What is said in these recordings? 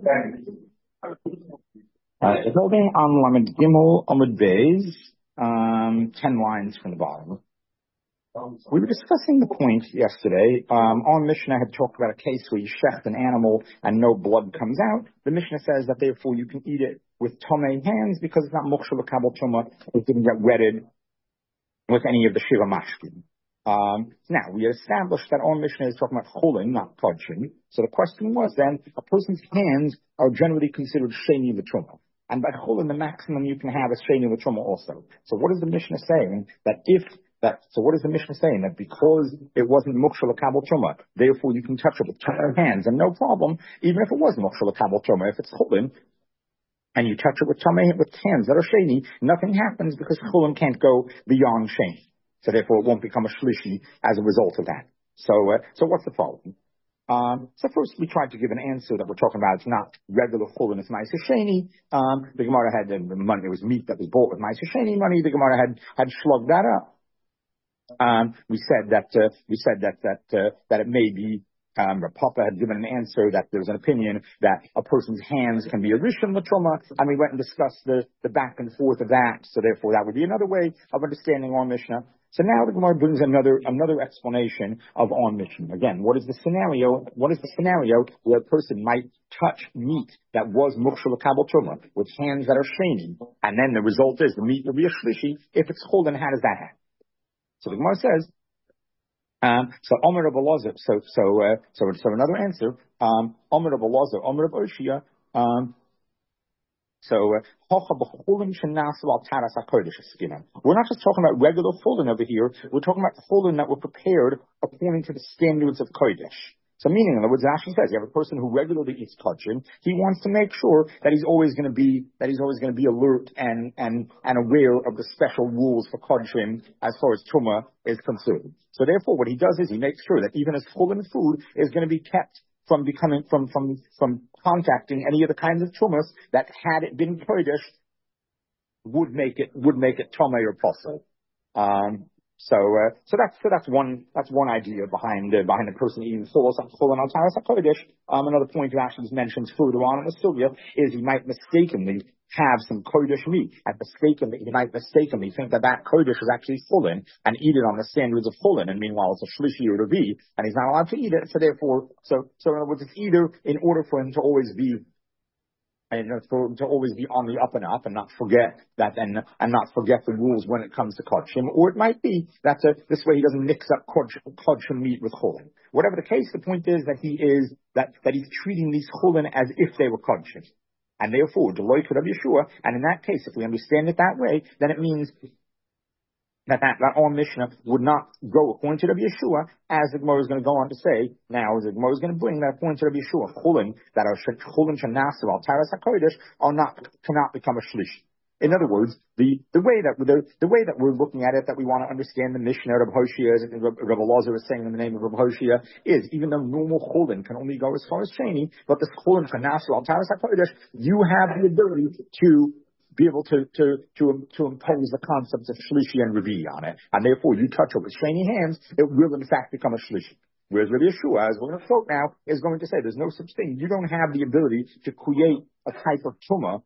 Building on Lamed Gimel Amud Beis, 10 lines from the bottom. We were discussing the point yesterday. Our Mishnah had talked about a case where you shecht an animal and no blood comes out. The Mishnah says that therefore you can eat it with tomei hands because it's not mukshel l'kabel tuma. It didn't get wetted with any of the shiva mashkin. Now, we established that our Mishnah is talking about chulin, not kodshim. So the question was then, a person's hands are generally considered sheni l'truma. And by chulin, the maximum you can have is sheni l'truma also. So what is the Mishnah saying? So what is the Mishnah saying? That because it wasn't mukshel l'kabel truma, therefore you can touch it with your hands and no problem, even if it was mukshel l'kabel truma, if it's chulin, and you touch it with hands that are sheni, nothing happens because chulin can't go beyond sheni. So therefore it won't become a shlishi as a result of that. So what's the problem? So first we tried to give an answer that we're talking about. It's not regular chulin, it's ma'aser sheni. The Gemara had money. It was meat that was bought with ma'aser sheni money. The Gemara had shlugged that up. We said that it may be, Papa had given an answer that there's an opinion that a person's hands can be a rishon l'truma, and we went and discussed the back and forth of that. So therefore, that would be another way of understanding our Mishnah. So now the Gemara brings another explanation of our Mishnah. Again, what is the scenario? What is the scenario where a person might touch meat that was mukshel l'kabel truma with hands that are sheni, and then the result is the meat will be a shlishi? If it's chulin, how does that happen? So the Gemara says, Omer Rabbi Elazar. So another answer. Omer Rabbi Elazar, Omer Rabbi Oshia. We're not just talking about regular chulin over here. We're talking about chulin that were prepared according to the standards of kodesh. So meaning, in other words, Rashi says you have a person who regularly eats kodshim. He wants to make sure that he's always going to be alert and aware of the special rules for kodshim as far as truma is concerned. So therefore, what he does is he makes sure that even his chulin food is going to be kept from contacting any of the kinds of trumas that, had it been kodesh, would make it tomei or posel. So that's one idea behind the person eating chulin al taras hakodesh. Another point Rashi just mentions further on in the sugya is he might mistakenly have some kodesh meat, he might mistakenly think that kodesh is actually chulin and eat it on the standards of chulin, and meanwhile it's a shlishi or a revi, and he's not allowed to eat it. So therefore, so in other words, it's either in order for him to always be on the up and up and not forget that and not forget the rules when it comes to kodshim, or it might be that this way he doesn't mix up kodshim meat with chulin. Whatever the case, the point is that he's treating these chulin as if they were kodshim, and therefore deloy could have Yeshua. And in that case, if we understand it that way, then it means that our Mishnah would not go according to Rabbi Yeshua, as the Gemara is going to go on to say. Now, the Gemara is going to bring that according to Rabbi Yeshua, chulin that are chulin shenasir al taras hakodesh cannot become a shlish. In other words, the way that we're looking at it, that we want to understand the Mishnah of Hoshea, as Rabbi Elazar is saying in the name of Rabbi Hoshea, is even though normal chulin can only go as far as sheni, but this chulin shenasir al taras hakodesh, you have the ability to be able to impose the concepts of shlishi and revi on it, and therefore you touch it with sheni hands, it will in fact become a shlishi. Whereas Rabbi Yeshua, as we're going to quote now, is going to say there's no such thing. You don't have the ability to create a type of truma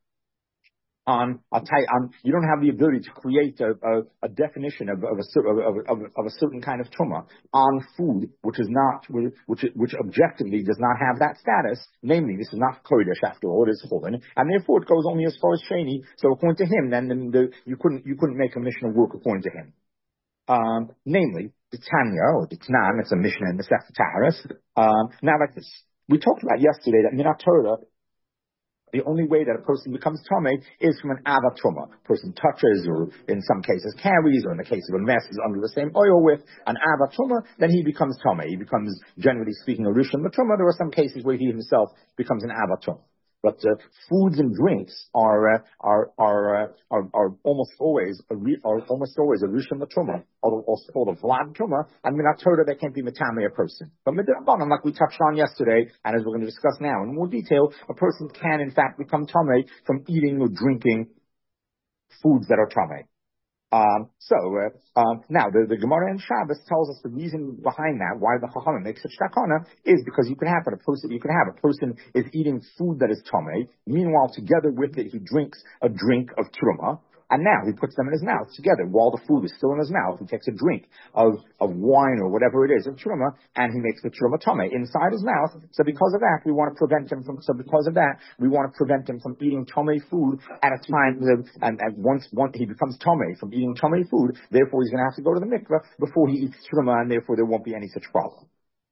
you don't have the ability to create a definition of a certain kind of truma on food which objectively does not have that status. Namely, this is not kodesh after all; it is chulin, and therefore it goes only as far as sheni. So according to him, then you couldn't make a Mishnah work according to him. Namely, the Tanya or the Tanan, it's a Mishnah in the Masechta Taharos. Now, like this, we talked about yesterday that Minat Torah, the only way that a person becomes tomei is from an ava truma. A person touches, or in some cases carries, or in the case of a mess is under the same oil with an ava truma, then he becomes tomei. He becomes, generally speaking, a rishon l'truma. There are some cases where he himself becomes an ava truma. But foods and drinks are almost always a rishon l'truma, also called a vlad truma, and minat Torah they can't be metamei a person. But midrabanan, like we touched on yesterday, and as we're going to discuss now in more detail, a person can in fact become tamei from eating or drinking foods that are tamei. Now the Gemara in Shabbos tells us the reason behind that, why the Chachamim make such takana, is because you could have a person is eating food that is tamei, meanwhile together with it he drinks a drink of truma. And now he puts them in his mouth together while the food is still in his mouth. He takes a drink of wine or whatever it is of truma, and he makes the truma tamei inside his mouth. So because of that, we want to prevent him from eating tamei food at a time, and once he becomes tamei from eating tamei food, therefore he's going to have to go to the mikveh before he eats truma, and therefore there won't be any such problem.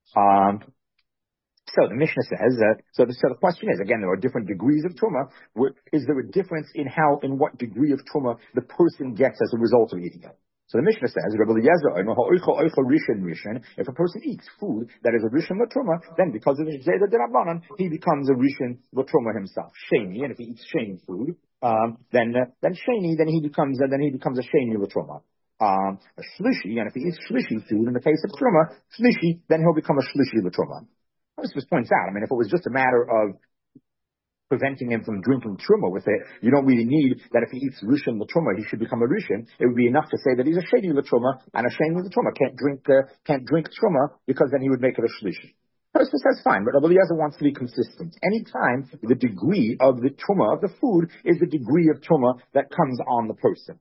So the Mishnah says, so the question is, again, there are different degrees of truma. Is there a difference in what degree of truma the person gets as a result of eating it? So the Mishnah says, if a person eats food that is a rishon l'truma, then because of the Zayda d'Rabbanan, he becomes a rishon l'truma himself. Sheni, and if he eats sheni food, then he becomes a sheni l'truma. A shlishi, and if he eats shlishi food, in the case of truma, shlishi, then he'll become a shlishi l'truma. This points out, if it was just a matter of preventing him from drinking truma with it, you don't really need that if he eats rishon l'truma, he should become a rishon. It would be enough to say that he's a sheni l'truma, and a sheni l'truma can't drink truma, because then he would make it a shlishi. First, it says fine, but Rabbi Eliezer wants to be consistent. Anytime the degree of the truma of the food is the degree of truma that comes on the person.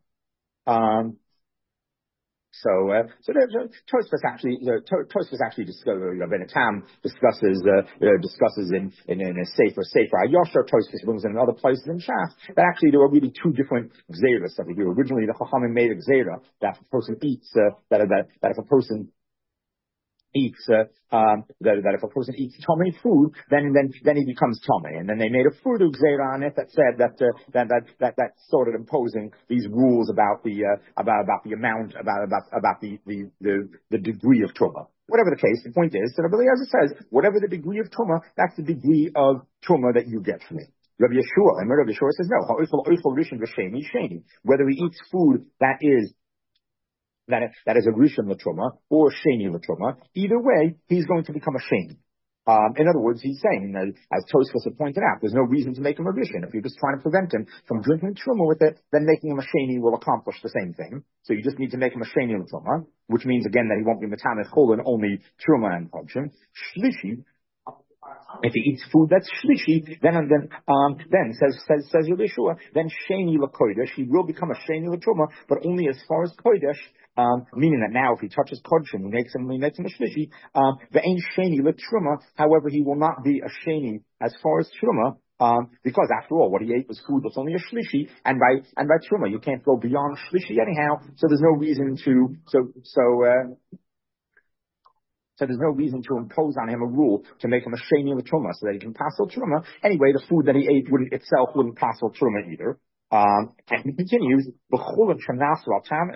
Tosfos actually Rabbeinu Tam discusses in a Sefer Ayosher. Tosfos brings in other places in Shach that actually there were really two different gzeras that we do. Originally, the Chachamim made a gzera that if a person eats that if a person eats that if a person eats tamei food, then he becomes tamei, and then they made a further gzeira on it that said that started imposing these rules about the amount about the degree of truma. Whatever the case, the point is that Rabbi Eliezer says whatever the degree of truma, that's the degree of truma that you get from it. Rabbi Yeshua says no. Whether he eats food that is a rishon l'truma or sheni l'truma, either way, he's going to become a sheni. In other words, he's saying, as Tosfos had pointed out, there's no reason to make him a rishon. If you're just trying to prevent him from drinking truma with it, then making him a sheni will accomplish the same thing. So you just need to make him a sheni l'truma, which means again that he won't be metamech chulin, only truma and kodshim. Shlishi. If he eats food that's shlishi, then says Rabbi Yeshua, then sheni l'kodesh, he will become a sheni l'truma, but only as far as kodesh, meaning that now if he touches kodshim, he makes him a shlishi. Ve'ein sheni l'truma, however, he will not be a sheni as far as truma, because after all, what he ate was food that's only a shlishi, and by truma you can't go beyond shlishi anyhow. So there's no reason So there's no reason to impose on him a rule to make him a sheni l'truma so that he can pass al truma. Anyway, the food that he ate wouldn't pass al truma either. And he continues, b'chulin shanasu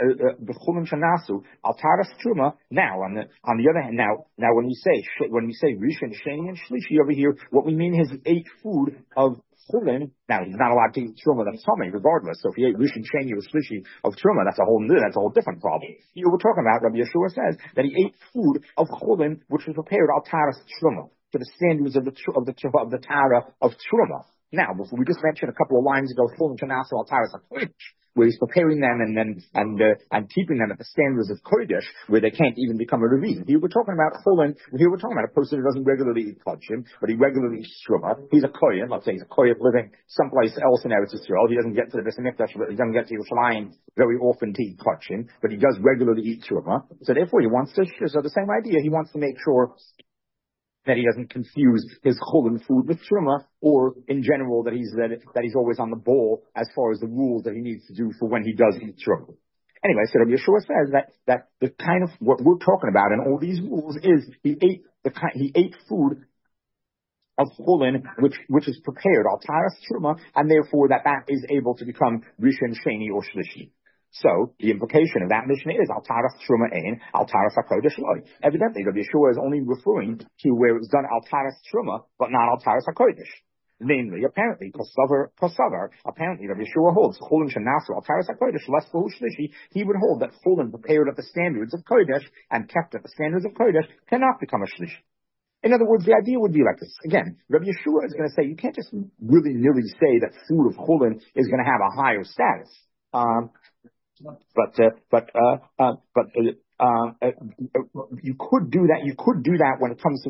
al taras truma. Now, on the other hand, now when we say rishon, sheni, and shlishi over here, what we mean is he ate food of chulin. Now he's not allowed to eat truma that's tamei, regardless. So if he ate rishon, sheni, or shlishi of truma, that's a whole different problem. Here we're talking about, Rabbi Yeshua says that he ate food of chulin which was prepared al taras truma, to the standards of the tara of truma. Now, before we just mentioned a couple of lines ago, chulin shanasu al taras hakodesh, where he's preparing them and keeping them at the standards of kodesh, where they can't even become a revi. Here we're talking about chulin. Here we're talking about a person who doesn't regularly eat kodshim, but he regularly eats truma. He's a kohen. Let's say he's a kohen living someplace else in Eretz Yisrael. He doesn't get to the Beis Hamikdash, he doesn't get to Yerushalayim very often to eat kodshim, but he does regularly eat truma. So therefore, so the same idea. He wants to make sure that he doesn't confuse his chulin food with truma, or in general that he's always on the ball as far as the rules that he needs to do for when he does eat truma. Anyway, so Rabbi Yeshua says that the kind of what we're talking about in all these rules is he ate food of chulin which is prepared al taras truma, and therefore that is able to become rishon, sheni, or shlishi. So the implication of that Mishnah is al taras truma ein, al taras hakodesh loy. Evidently, Rabbi Yeshua is only referring to where it was done al taras truma, but not al taras hakodesh. Namely, apparently, kosavar. Apparently, Rabbi Yeshua holds chulin shenasu al taras hakodesh less lahu shlishi. He would hold that chulin prepared at the standards of kodesh and kept at the standards of kodesh cannot become a shlishi. In other words, the idea would be like this. Again, Rabbi Yeshua is going to say you can't just willy-nilly say that food of chulin is going to have a higher status. You could do that. You could do that when it comes to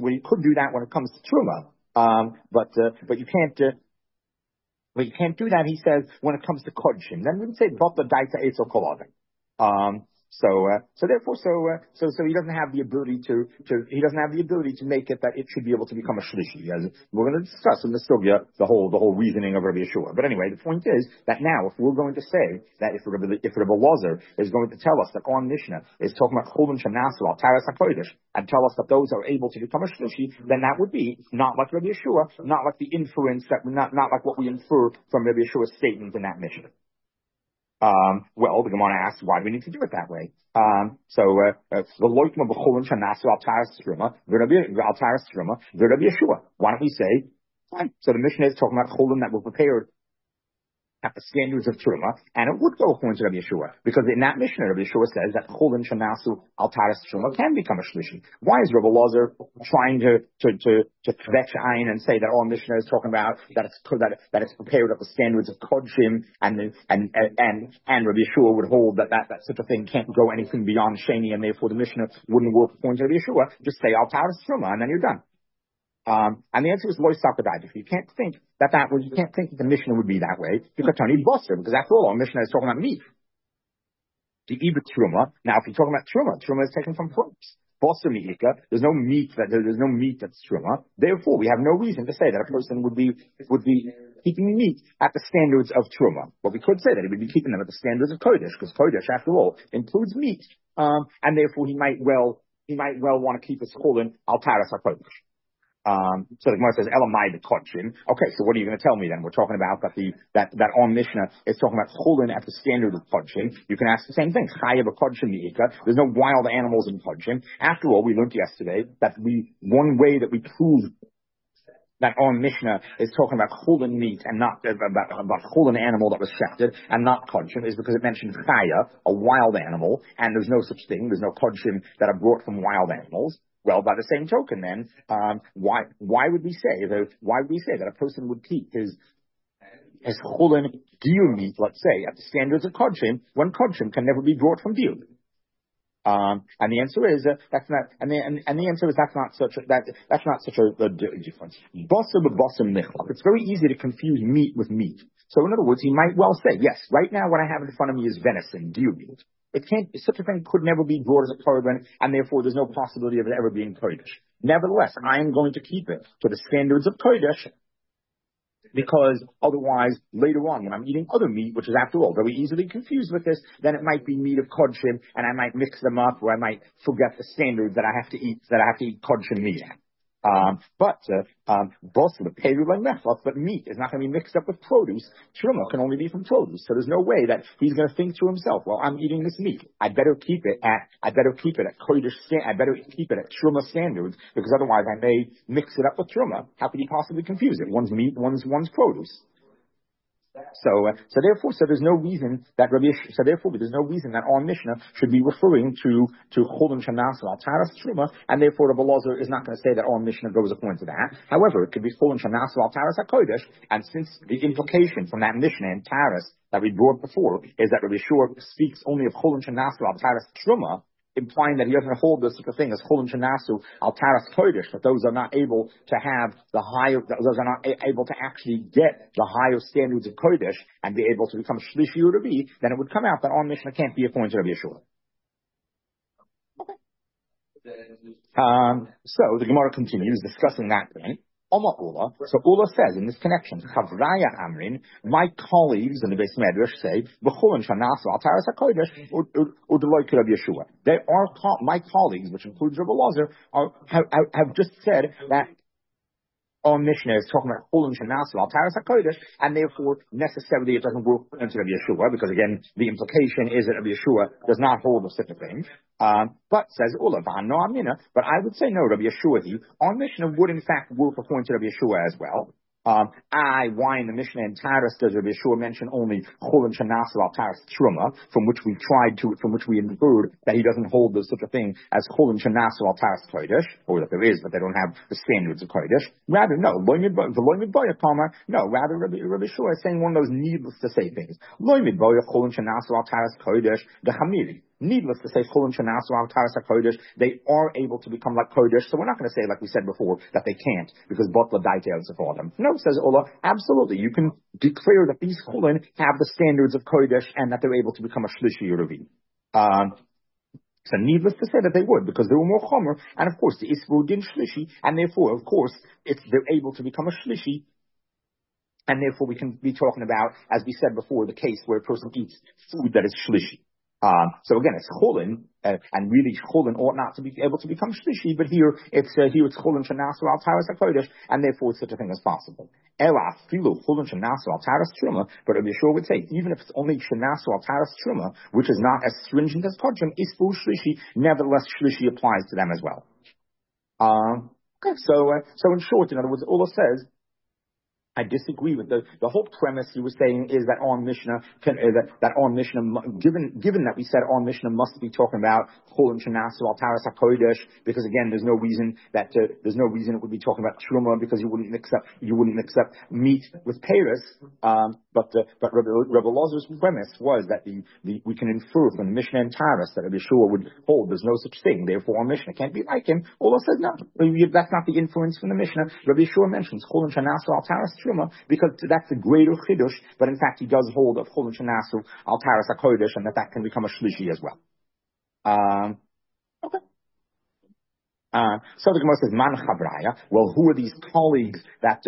truma. But you can't. But you can't do that, he says, when it comes to kodshim. Then we would say, but the daita etzel kolavim. So he doesn't have the ability to make it that it should be able to become a shlishi. As we're going to discuss in the sugya the whole reasoning of Rabbi Yeshua. But anyway, the point is that now if we're going to say that if Rabbi Lazar is going to tell us that our Mishnah is talking about chulun shanasu al taras hakodesh and tell us that those are able to become a shlishi, then that would be not like Rabbi Yeshua, not like the inference that not like what we infer from Rabbi Yeshua's statement in that Mishnah. Well, the Gemara asks, why do we need to do it that way? The loitma b'chulin shanasu al taras truma, v'Rabbi Yeshua. Why don't we say, fine. So the Mishnah is talking about chulin that were prepared at the standards of truma, and it would go according to Rabbi Yeshua, because in that Mishnah, Rabbi Yeshua says that chulin shanasu al taras truma can become a shlishi. Why is Rabbi Lazar trying to kvetch ayin and say that all Mishnah is talking about that it's prepared at the standards of kodshim, and Rabbi Yeshua would hold that such a thing can't go anything beyond sheni, and therefore the Mishnah wouldn't work according to Rabbi Yeshua. Just say al taras truma, and then you're done. And the answer is loy sakadai. You can't think that the Mishnah would be that way. You could turn it buster, because after all, our Mishnah is talking about meat. The ibit truma. Now, if you're talking about truma is taken from fruits. Buster mi'ika. There's no meat that's truma. Therefore, we have no reason to say that a person would be keeping meat at the standards of truma. But we could say that he would be keeping them at the standards of kodesh, because kodesh, after all, includes meat. And therefore, he might well want to keep his chulin al taras hakodesh. So the Gemara says, Elamai the kodshim. Okay, so what are you going to tell me then? We're talking about that on Mishnah is talking about chulin at the standard of kodshim. You can ask the same thing. Chayav a kodshim mi'ika. There's no wild animals in kodshim. After all, we learned yesterday that one way that we prove that on Mishnah is talking about chulin meat and not about chulin animal that was shechted and not kodshim is because it mentioned chaya, a wild animal, and there's no such thing. There's no kodshim that are brought from wild animals. Well, by the same token, then, why would we say that a person would keep his chulin diur meat, let's say, at the standards of kodshim, when kodshim can never be brought from diur? And the answer is that's not such a difference. It's very easy to confuse meat with meat. So in other words, he might well say, yes, right now what I have in front of me is venison, diur meat. Such a thing could never be brought as a korban, and therefore there's no possibility of it ever being kodesh. Nevertheless, I am going to keep it to the standards of kodesh, because otherwise, later on, when I'm eating other meat, which is after all very easily confused with this, then it might be meat of kodshim, and I might mix them up, or I might forget the standards that I have to eat kodshim meat at. But meat is not going to be mixed up with produce. Truma can only be from produce, so there's no way that he's going to think to himself, "Well, I'm eating this meat. I better keep it at kodesh. I better keep it at truma standards, because otherwise I may mix it up with truma." How could he possibly confuse it? One's meat, one's produce. So there's no reason that our Mishnah should be referring to chulin shanasu al taras truma, and therefore Rabbi Lazar is not going to say that our Mishnah goes according to that. However, it could be chulin shanasu al taras hakodesh, and since the implication from that Mishnah in Taras that we brought before is that Rabbi Yeshua speaks only of chulin shanasu al taras truma, implying that he doesn't hold this sort of thing as chulin shanasu al taras kodesh, that those are not able to have those are not able to actually get the higher standards of kodesh and be able to become shlishi or rabbi, then it would come out that our Mishnah can't be according to Rabbi Yeshua. Okay. So the Gemara continues discussing that point. Oma Ula. So Ula says in this connection, Chavraya Amrin, my colleagues in the Beis Medrash say, B'chulin shanasu al taras hakodesh u'deloy Rabbi Yeshua. They are my colleagues, which includes Rabbi Lazar, have just said that our Mishnah is talking about chulin shanasu al taras hakodesh, and therefore necessarily it doesn't work into Rabbi Yeshua, because again the implication is that Rabbi Yeshua does not hold of such a thing. But says Ula, no amina. But I would say no, Rabbi Yeshua. Our Mishnah would in fact work according to Rabbi Yeshua as well. Why in the Mishnah and Taras does Rabbi Yeshua mention only Chulin Shanasu al Taras Truma, from which we inferred that he doesn't hold there's such a thing as Chulin Shanasu al Taras Kodesh, or that there is, but they don't have the standards of Kodesh. Rather, no, rather Rabbi Yeshua is saying one of those needless to say things. Chulin Shanasu al Taras Kodesh, the Hamiri. Needless to say, Chulin Shanasu al Taras HaKodesh, they are able to become like Kodesh. So we're not going to say, like we said before, that they can't, because Botla Daita is for them. No, says Ola, absolutely. You can declare that these Chulin have the standards of Kodesh and that they're able to become a Shlishi or Revi. So needless to say that they would, because they were more Chomer, and of course, the Isru din Shlishi, and therefore, of course, they're able to become a Shlishi, and therefore we can be talking about, as we said before, the case where a person eats food that is Shlishi. So again, it's Chulin, and really Chulin ought not to be able to become Shlishi, but here it's Chulin Shanasu al Taras HaKodesh, and therefore such a thing as possible. Ela filu Chulin Shanasu al Taras Truma, but Rabbi Yeshua would say, even if it's only Shanasu al Taras Truma, which is not as stringent as Kodshim, Isfu Shlishi, nevertheless Shlishi applies to them as well. Okay, so in short, in other words, Ola says, I disagree with the whole premise he was saying is that on Mishnah that on Mishnah, given that we said on Mishnah must be talking about Chulin Shanasu al Taras HaKodesh, because again there's no reason it would be talking about Truma, because you wouldn't accept meat with Paris. But Rebbe Lozer's premise was that we can infer from the Mishnah and Taras that Rabbi Yeshua would hold there's no such thing, therefore on Mishnah can't be like him. Allah says no, that's not the inference from the Mishnah. Rabbi Yeshua mentions Chulin Shanasu al Taras Truma because that's a greater chidush, but in fact he does hold of Chulin Shanasu al Taras HaKodesh, and that can become a shlishi as well. Okay. So the Gemara says, "Man chavraya." Well, who are these colleagues that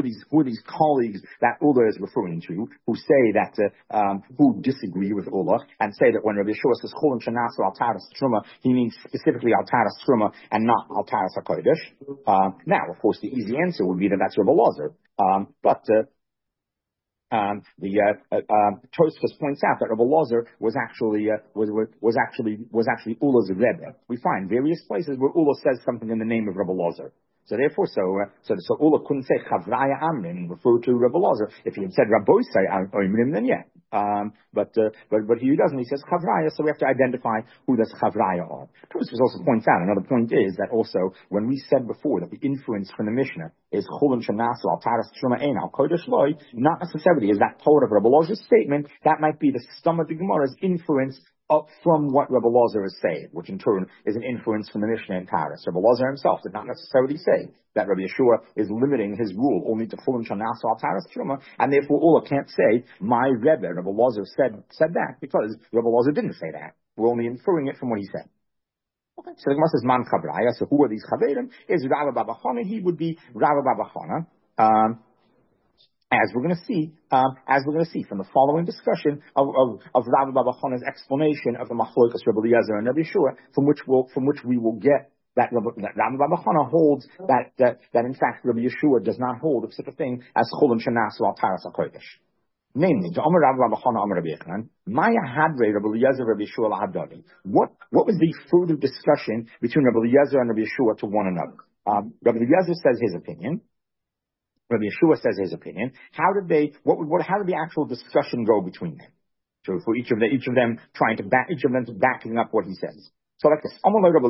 Ula is referring to, who say that who disagree with Ula and say that when Rabbi Yeshua says Chulin Shanasu al Taras Truma, he means specifically al Taras Truma and not al Taras HaKodesh. Now, of course, the easy answer would be that that's Rebbe Lozer, but Tosfos points out that Rebbe Lozer was actually Ula's Rebbe. We find various places where Ula says something in the name of Rebbe Lozer. So therefore, so Ula couldn't say Chavraya Amrin and refer to Rebbe Lozer. If he had said Rabbosai Amrin, then yeah. But he doesn't. He says Chavraya, so we have to identify who this Chavraya are. Tosfos also points out another point is that also when we said before that the inference from the Mishnah is Chulin Shanasu al Taras Truma Ein al Kodesh Loi, not necessarily is that part of Rebbe Lozer's statement. That might be the sum of the Gemara's inference up from what Rebbe Lozer is saying, which in turn is an inference from the Mishnah and Taras. Rebbe Lozer himself did not necessarily say that Rabbi Yeshua is limiting his rule only to Chulin Shanasu al Taras Truma, and therefore Ula can't say my Rebbe Rebbe Lozer said that, because Rebbe Lozer didn't say that. We're only inferring it from what he said. Okay, so the Gemara says Man Chavraya. So who are these Chaverim? Is Rabbi Baba Chana. He would be Rabbi Baba Chana. As we're going to see from the following discussion of Rabbi Baba Chana's explanation of the Machlokas Rebbe Eliezer and Rabbi Yeshua, from which we will get that Rabbi Baba Chana holds that in fact Rabbi Yeshua does not hold of such a thing as Chulin Shanasu al Taras HaKodesh. Namely, the Amar Rabbi Baba Chana Amar Rabbi Yochanan, Maya Hadre Rabbi Eliezer Rabbi Yeshua lahadadi. What was the further discussion between Rabbi Eliezer and Rabbi Yeshua to one another? Rabbi Eliezer says his opinion. Rabbi Yeshua says his opinion. How did the actual discussion go between them? So for each of them backing up what he says. So like this,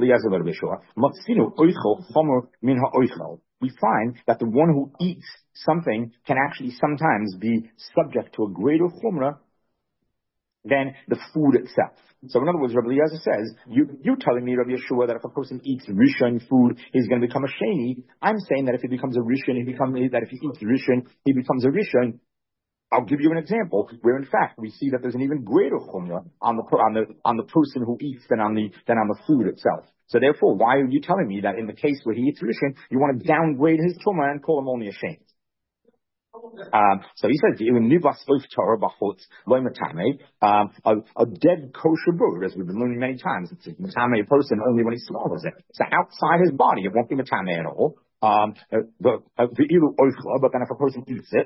we find that the one who eats something can actually sometimes be subject to a greater chumrah than the food itself. So in other words, Rabbi Eliezer says, you're telling me, Rabbi Yeshua, that if a person eats Rishon food, he's going to become a Sheni. I'm saying that if he becomes a Rishon, that if he eats Rishon, he becomes a Rishon. I'll give you an example where, in fact, we see that there's an even greater chumrah on the person who eats than on the food itself. So therefore, why are you telling me that in the case where he eats Rishon, you want to downgrade his chumrah and call him only a Sheni? So he says, a dead kosher bird, as we've been learning many times, it's matame a person only when he swallows it. So outside his body, it won't be matame at all. But then if a person eats it,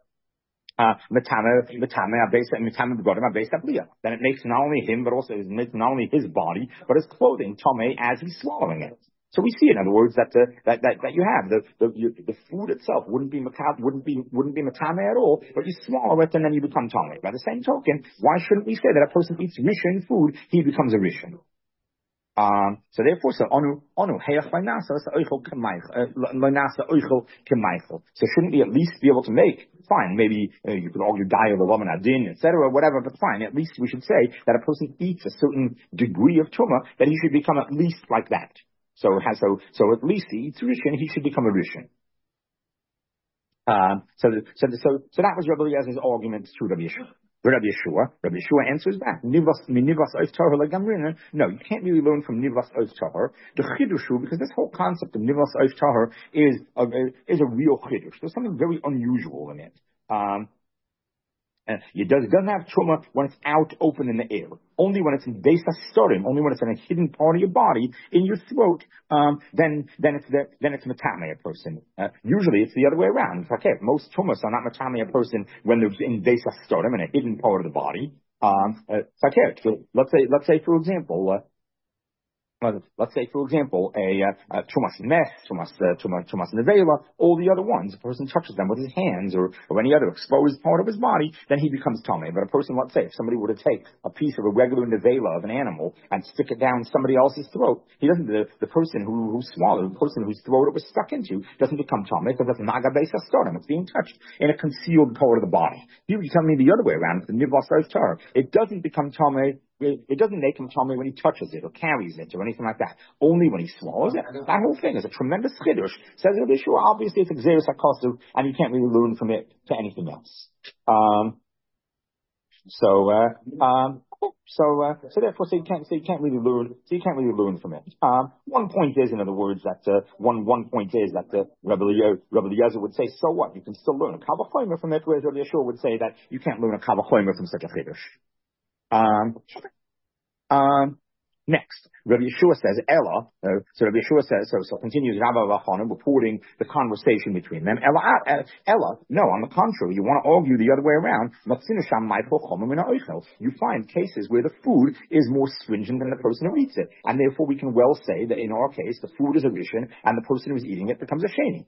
then it makes not only him, but also it makes not only his body, but his clothing, tame, as he's swallowing it. So we see, in other words, that you have the food itself wouldn't be matame at all, but you swallow it and then you become tame. By the same token, why shouldn't we say that a person eats rishon food, he becomes a rishon? So therefore, heach loinasa oichel kemeichel. So shouldn't we at least be able to make? Fine, maybe you could argue daya l'laman adin, etc., whatever. But fine, at least we should say that a person eats a certain degree of truma, that he should become at least like that. So at least he eats rishon, he should become a rishon. So that was Rabbi Eliezer's argument to Rabbi Yeshua. Rabbi Yeshua answers back. No, you can't really learn from Nivas Oif Tahor. The Chidushu, because this whole concept of Nivas Oif Tahor is a real Chidush. There's something very unusual in it. It doesn't have truma when it's out open in the air. Only when it's in Beis HaStorim, only when it's in a hidden part of your body, in your throat, then it's matame a person. Usually it's the other way around. It's okay, most trumas are not matame a person when they're in Beis HaStorim, in a hidden part of the body. It's okay. So let's say for example, a Trumas Ness, Trumas Nevela, all the other ones, a person touches them with his hands or any other exposed part of his body, then he becomes Tomei. But a person, let's say, if somebody were to take a piece of a regular Nevela of an animal and stick it down somebody else's throat, he doesn't, the person who swallowed, the person whose throat it was stuck into, doesn't become Tomei because that's Naga Beis HaStorim. It's being touched in a concealed part of the body. You tell me the other way around, it's the Nivas Oif Tahor. It doesn't become Tomei. It doesn't make him tell me when he touches it or carries it or anything like that. Only when he swallows it. That whole thing is a tremendous chiddush. Says Rabbi Yeshua, obviously it's exeris hakosu, and you can't really learn from it to anything else. So therefore, you can't really learn from it. One point is, in other words, that one point is that Rabbi Eliezer would say, so what? You can still learn a kavachomer from it, whereas Rabbi Yeshua would say that you can't learn a kavachomer from such a chiddush. Next, Rabbi Yeshua says, Ella, so Rabbi Yeshua says, so continues Rabbi Vachanan reporting the conversation between them. Ella, no, on the contrary, you want to argue the other way around. You find cases where the food is more stringent than the person who eats it. And therefore we can well say that in our case, the food is a rishon and the person who's eating it becomes a sheni.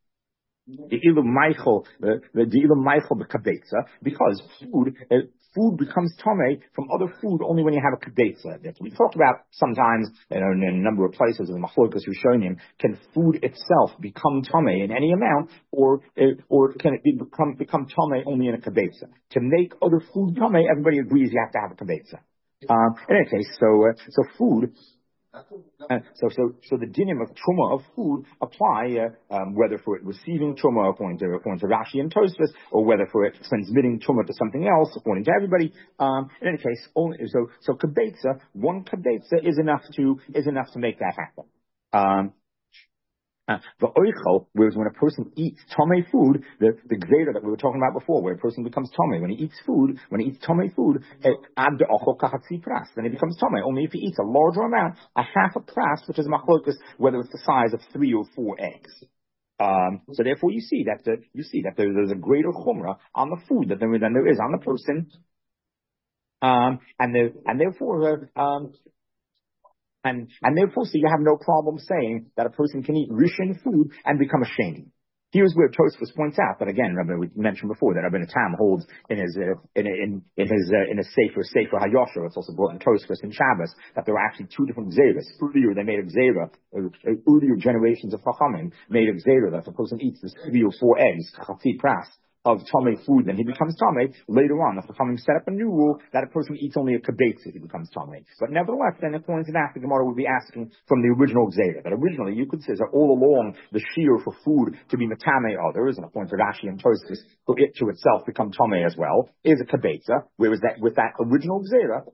Because food becomes tame from other food only when you have a kabetza. We talked about sometimes in a number of places in the Machlokas Rishonim, can food itself become tame in any amount, or can it become tame only in a kabetza? To make other food tame, everybody agrees you have to have a kabetza. In any case, so food. So the dinim of truma of food apply whether for it receiving truma according to Rashi and Tosfos, or whether for it transmitting truma to something else according to everybody. In any case, only so kabetza, one kabetza is enough to make that happen. The oichel, whereas when a person eats tame food, the gzeira that we were talking about before, where a person becomes tame, when he eats tame food, ad ochel kachatzi pras, then he becomes tame. Only if he eats a larger amount, a half a pras, which is machlokas, whether it's the size of 3 or 4 eggs. So therefore, you see that there's a greater chumrah on the food than there is on the person, and therefore. And therefore, so you have no problem saying that a person can eat rishon food and become a sheni. Here's where Tosfos points out that again, Rabbi, we mentioned before that Rabbi Tam holds in his Sefer Hayosher. It's also brought in Tosfos and Shabbos that there are actually 2 different gzeiras. Earlier they made a gzeira. Earlier generations of Chachamim made a gzeira that if a person eats this 3 or 4 eggs, chatzi pras, of tame food, then he becomes tame. Later on, the Chachamim set up a new rule that a person eats only a kabetz if he becomes tame. But nevertheless, then according to that, the Gemara would be asking from the original Gzeira. That originally, you could say that all along, the shear for food to be matame others, and according to Rashi and Tosfos, for it to itself become tame as well, is a kabetza. Whereas that, with that original Gzeira,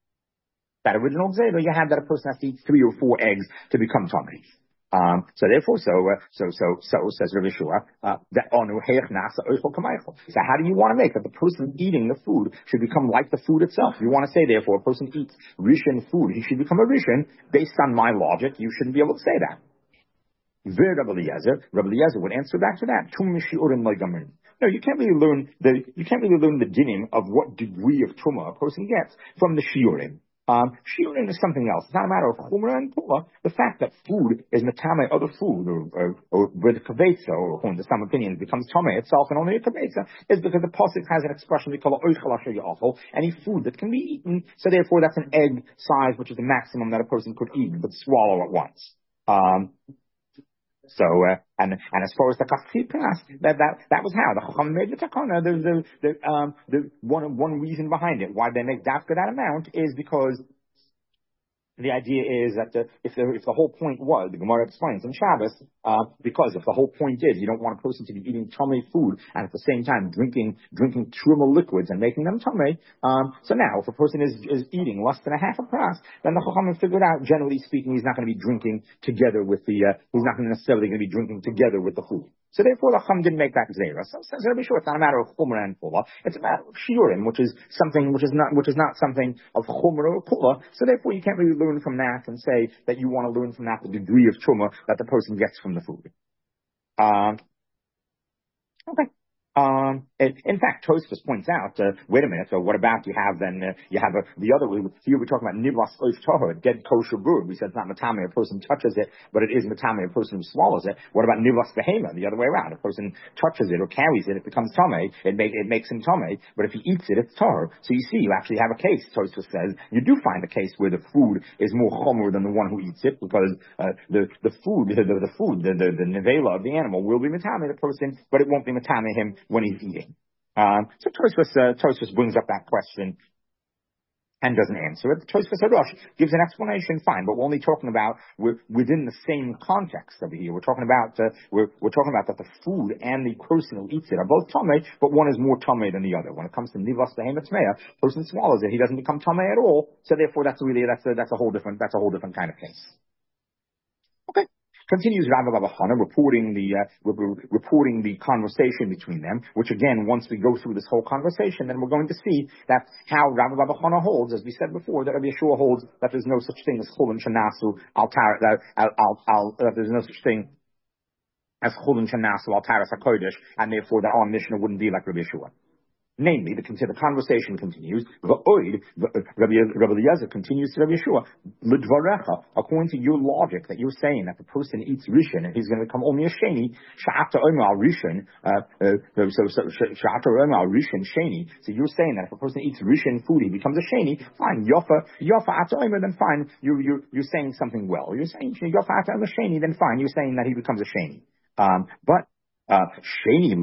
you have that a person has to eat 3 or 4 eggs to become tame. So therefore, so says Rabbi Yeshua, that onu heich nasa oichel kamaychel. So how do you want to make that the person eating the food should become like the food itself? You want to say, therefore, a person eats rishon food, he should become a rishon. Based on my logic, you shouldn't be able to say that. Rabbi Eliezer would answer back to that. No, you can't really learn the dinim of what degree of truma a person gets from the shiurim. Shiurin is something else. It's not a matter of chumrah and pula. The fact that food is metame other food, or with kavetza, or according to some opinions, becomes tame itself and only a kavetza, is because the pasuk has an expression we call oichel asher yachol, any food that can be eaten. So therefore, that's an egg size, which is the maximum that a person could eat but swallow at once. And as far as the kafir class, that was how the Chacham made the takana. The one reason behind it, why they make dafka that amount, is because the idea is that if the whole point was, the Gemara explains in Shabbos, because if the whole point is you don't want a person to be eating tummy food and at the same time drinking truma liquids and making them tummy, so now if a person is eating less than a half a pras, then the Chacham has figured out, generally speaking, he's not going to be drinking together with he's not necessarily going to be drinking together with the food. So therefore, the Chacham didn't make that gzeira. So to be sure, it's not a matter of chumrah and pula. It's a matter of shiurim, which is not something of chumrah or pula. So therefore, you can't really learn from that and say that you want to learn from that the degree of truma that the person gets from the food. Okay. In fact, Tosfos points out, wait a minute, so what about the other, here we're talking about nivlas oif tahor, dead kosher bird. We said it's not matame, a person touches it, but it is matame, a person who swallows it. What about nivlas behema, the other way around? A person touches it or carries it, it becomes tame, it makes him tame, but if he eats it, it's tahor. So you see, you actually have a case, Tosfos says, you do find a case where the food is more chomer than the one who eats it, because the nevela of the animal will be matame the person, but it won't be matame him when he's eating. So Tosfos brings up that question and doesn't answer it. Tosfos Harosh gives an explanation, fine, but we're only talking about within the same context over here. We're talking about that the food and the person who eats it are both tamei, but one is more tamei than the other. When it comes to nivas behema tmeya, person swallows it, he doesn't become tamei at all. So therefore, that's a whole different kind of case. Okay. Continues Rabbi Baba Chana reporting the conversation between them, which again, once we go through this whole conversation, then we're going to see that how Rabbi Baba Chana holds, as we said before, that Rabbi Yeshua holds that there's no such thing as chulin shanasu that there's no such thing as chulin shanasu al taras hakodesh, and therefore that our Mishnah wouldn't be like Rabbi Yeshua. Namely, the conversation continues. Rabbi Eliezer continues to Rabbi Yeshua. L'dvarecha, according to your logic that you're saying that the person eats rishon and he's going to become only a sheni. Sha'ata omer al rishon. Sha'ata omer al rishon sheni. So you're saying that if a person eats rishon food, he becomes a sheni. Fine, yafa ata omer. Then fine. You're saying something well. You're saying yafa ata omer sheni. Then fine. You're saying that he becomes a sheni. But sheni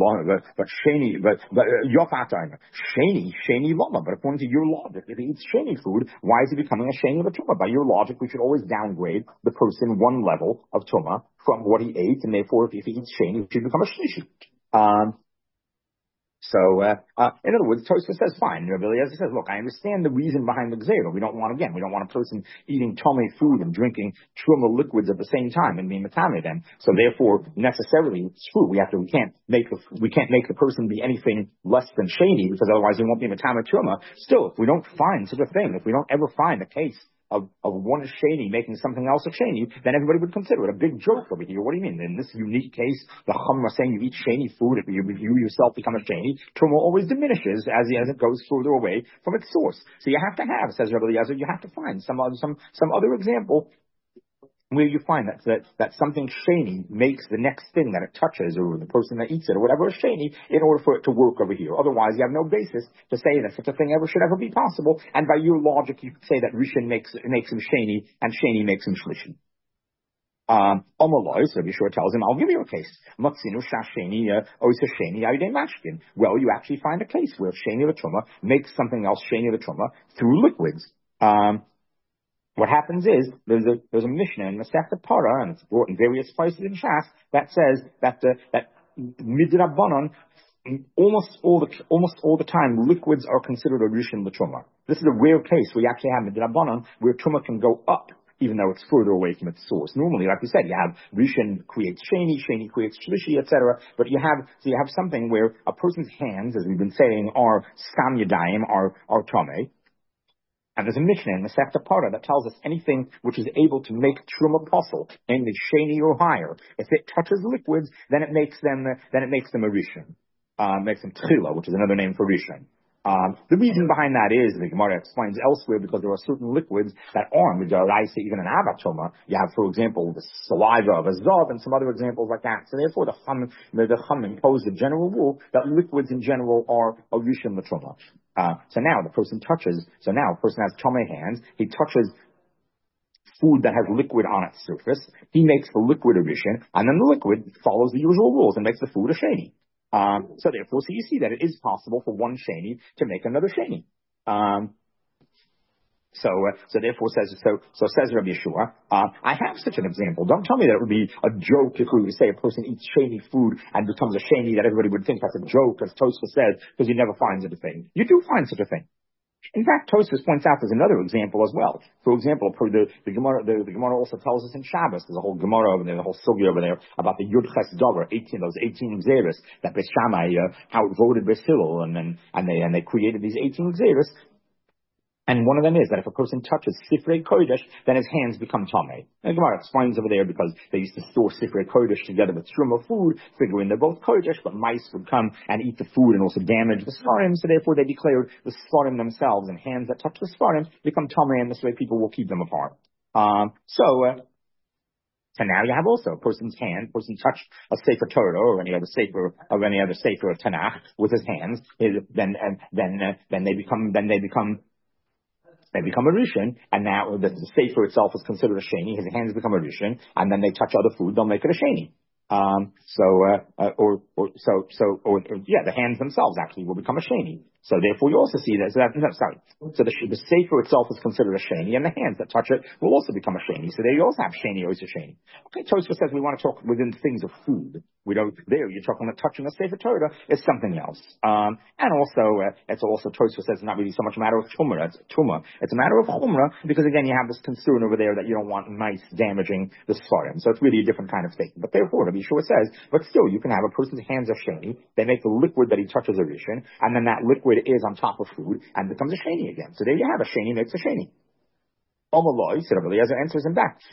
lama. But according to your logic, if he eats sheni food, why is he becoming a sheni of a tumah? By your logic, we should always downgrade the person one level of tumah from what he ate, and therefore, if he eats sheni, he should become a shlishi. So, in other words, Tosfos says, fine. Rabbi Eliezer says, look, I understand the reason behind the gzeira. We don't want a person eating tummy food and drinking truma liquids at the same time and being matame them. So therefore, necessarily, it's true. We can't make the person be anything less than shady, because otherwise he won't be matame truma. Still, if we don't find such a thing, if we don't ever find a case of one sheni making something else a sheni, then everybody would consider it a big joke over here. What do you mean? In this unique case, the Chum are saying you eat sheni food, if you yourself become a sheni, Truma always diminishes as it goes further away from its source. So you have to have, says Rabbi Eliezer, you have to find some other example where you find that something sheni makes the next thing that it touches, or the person that eats it, or whatever is sheni, in order for it to work over here. Otherwise, you have no basis to say that such a thing should ever be possible. And by your logic, you could say that Rishon makes him sheni, and sheni makes him shlishi. Omaloi, so Yeshua tells him, I'll give you a case. Matzinu shasheni oisa sheni ayudei mashkin. Well, you actually find a case where sheni l'truma makes something else sheni l'truma through liquids. What happens is there's a Mishnah in Masechta Para, and it's brought in various places in Shas, that says that midrabanan, almost all the time liquids are considered a rishon l'truma. This is a rare case where you actually have midrabanan where truma can go up even though it's further away from its source. Normally, like we said, you have rishon creates sheni creates shlishi, etc. But you have something where a person's hands, as we've been saying, are stam yadayim, are tameh. And there's a Mishnah in the Masechta Para that tells us anything which is able to make truma possible, namely sheni or higher, if it touches liquids, then it makes them a rishon. Makes them tchila, which is another name for rishon. The reason behind that is, the Gemara explains elsewhere, because there are certain liquids that aren't midaraisa even an avatoma. You have, for example, the saliva of a zav and some other examples like that. So therefore, the chum imposed the general rule that liquids in general are a rishon l'truma. So now the person touches. So now a person has tomei hands. He touches food that has liquid on its surface. He makes the liquid a rishon, and then the liquid follows the usual rules and makes the food a sheni. So therefore, so you see that it is possible for one sheni to make another sheni. So therefore says Rabbi Yeshua, I have such an example. Don't tell me that it would be a joke if we were to say a person eats sheni food and becomes a sheni, that everybody would think that's a joke, as Tosfos says, because you never find such a thing. You do find such a thing. In fact, Tosfos points out there's another example as well. For example, the Gemara also tells us in Shabbos, there's a whole Gemara over there, the whole sugya over there, about the Yud Ches Davar, those 18 Xeris, that Beis Shammai outvoted Beis Hillel, and they created these 18 Xeris. And one of them is that if a person touches Sifrei Kodesh, then his hands become Tameh. And Gemara explains over there, because they used to store Sifrei Kodesh together with Truma food, figuring they're both Kodesh, but mice would come and eat the food and also damage the Sfarim, so therefore they declared the Sfarim themselves, and hands that touch the Sfarim become Tameh, and this way people will keep them apart. So now you have also a person's hand, person touched a Sefer Torah or any other Sefer of Tanakh with his hands, then they become a rishon, and now the sefer itself is considered a sheni. His hands become a rishon, and then they touch other food, they'll make it a sheni. The hands themselves actually will become a sheni. So therefore, you also see that. So the sefer itself is considered a sheni, and the hands that touch it will also become a sheni. So there you also have sheni or a sheni. Okay, Tosfos says we want to talk within things of food. We don't. There, you're talking about touching a sefer Torah is something else. And also, it's also Tosfos says it's not really so much a matter of tumah. It's a matter of chumrah, because again, you have this concern over there that you don't want mice damaging the sfarim. So it's really a different kind of thing. But therefore, Rabbi Yeshua says, but still, you can have a person's hands are sheni. They make the liquid that he touches a rishon, and then that liquid is on top of food and becomes a sheni again. So there you have a sheni makes a sheni. Omaloi, so Rabbi Eliezer answers him back.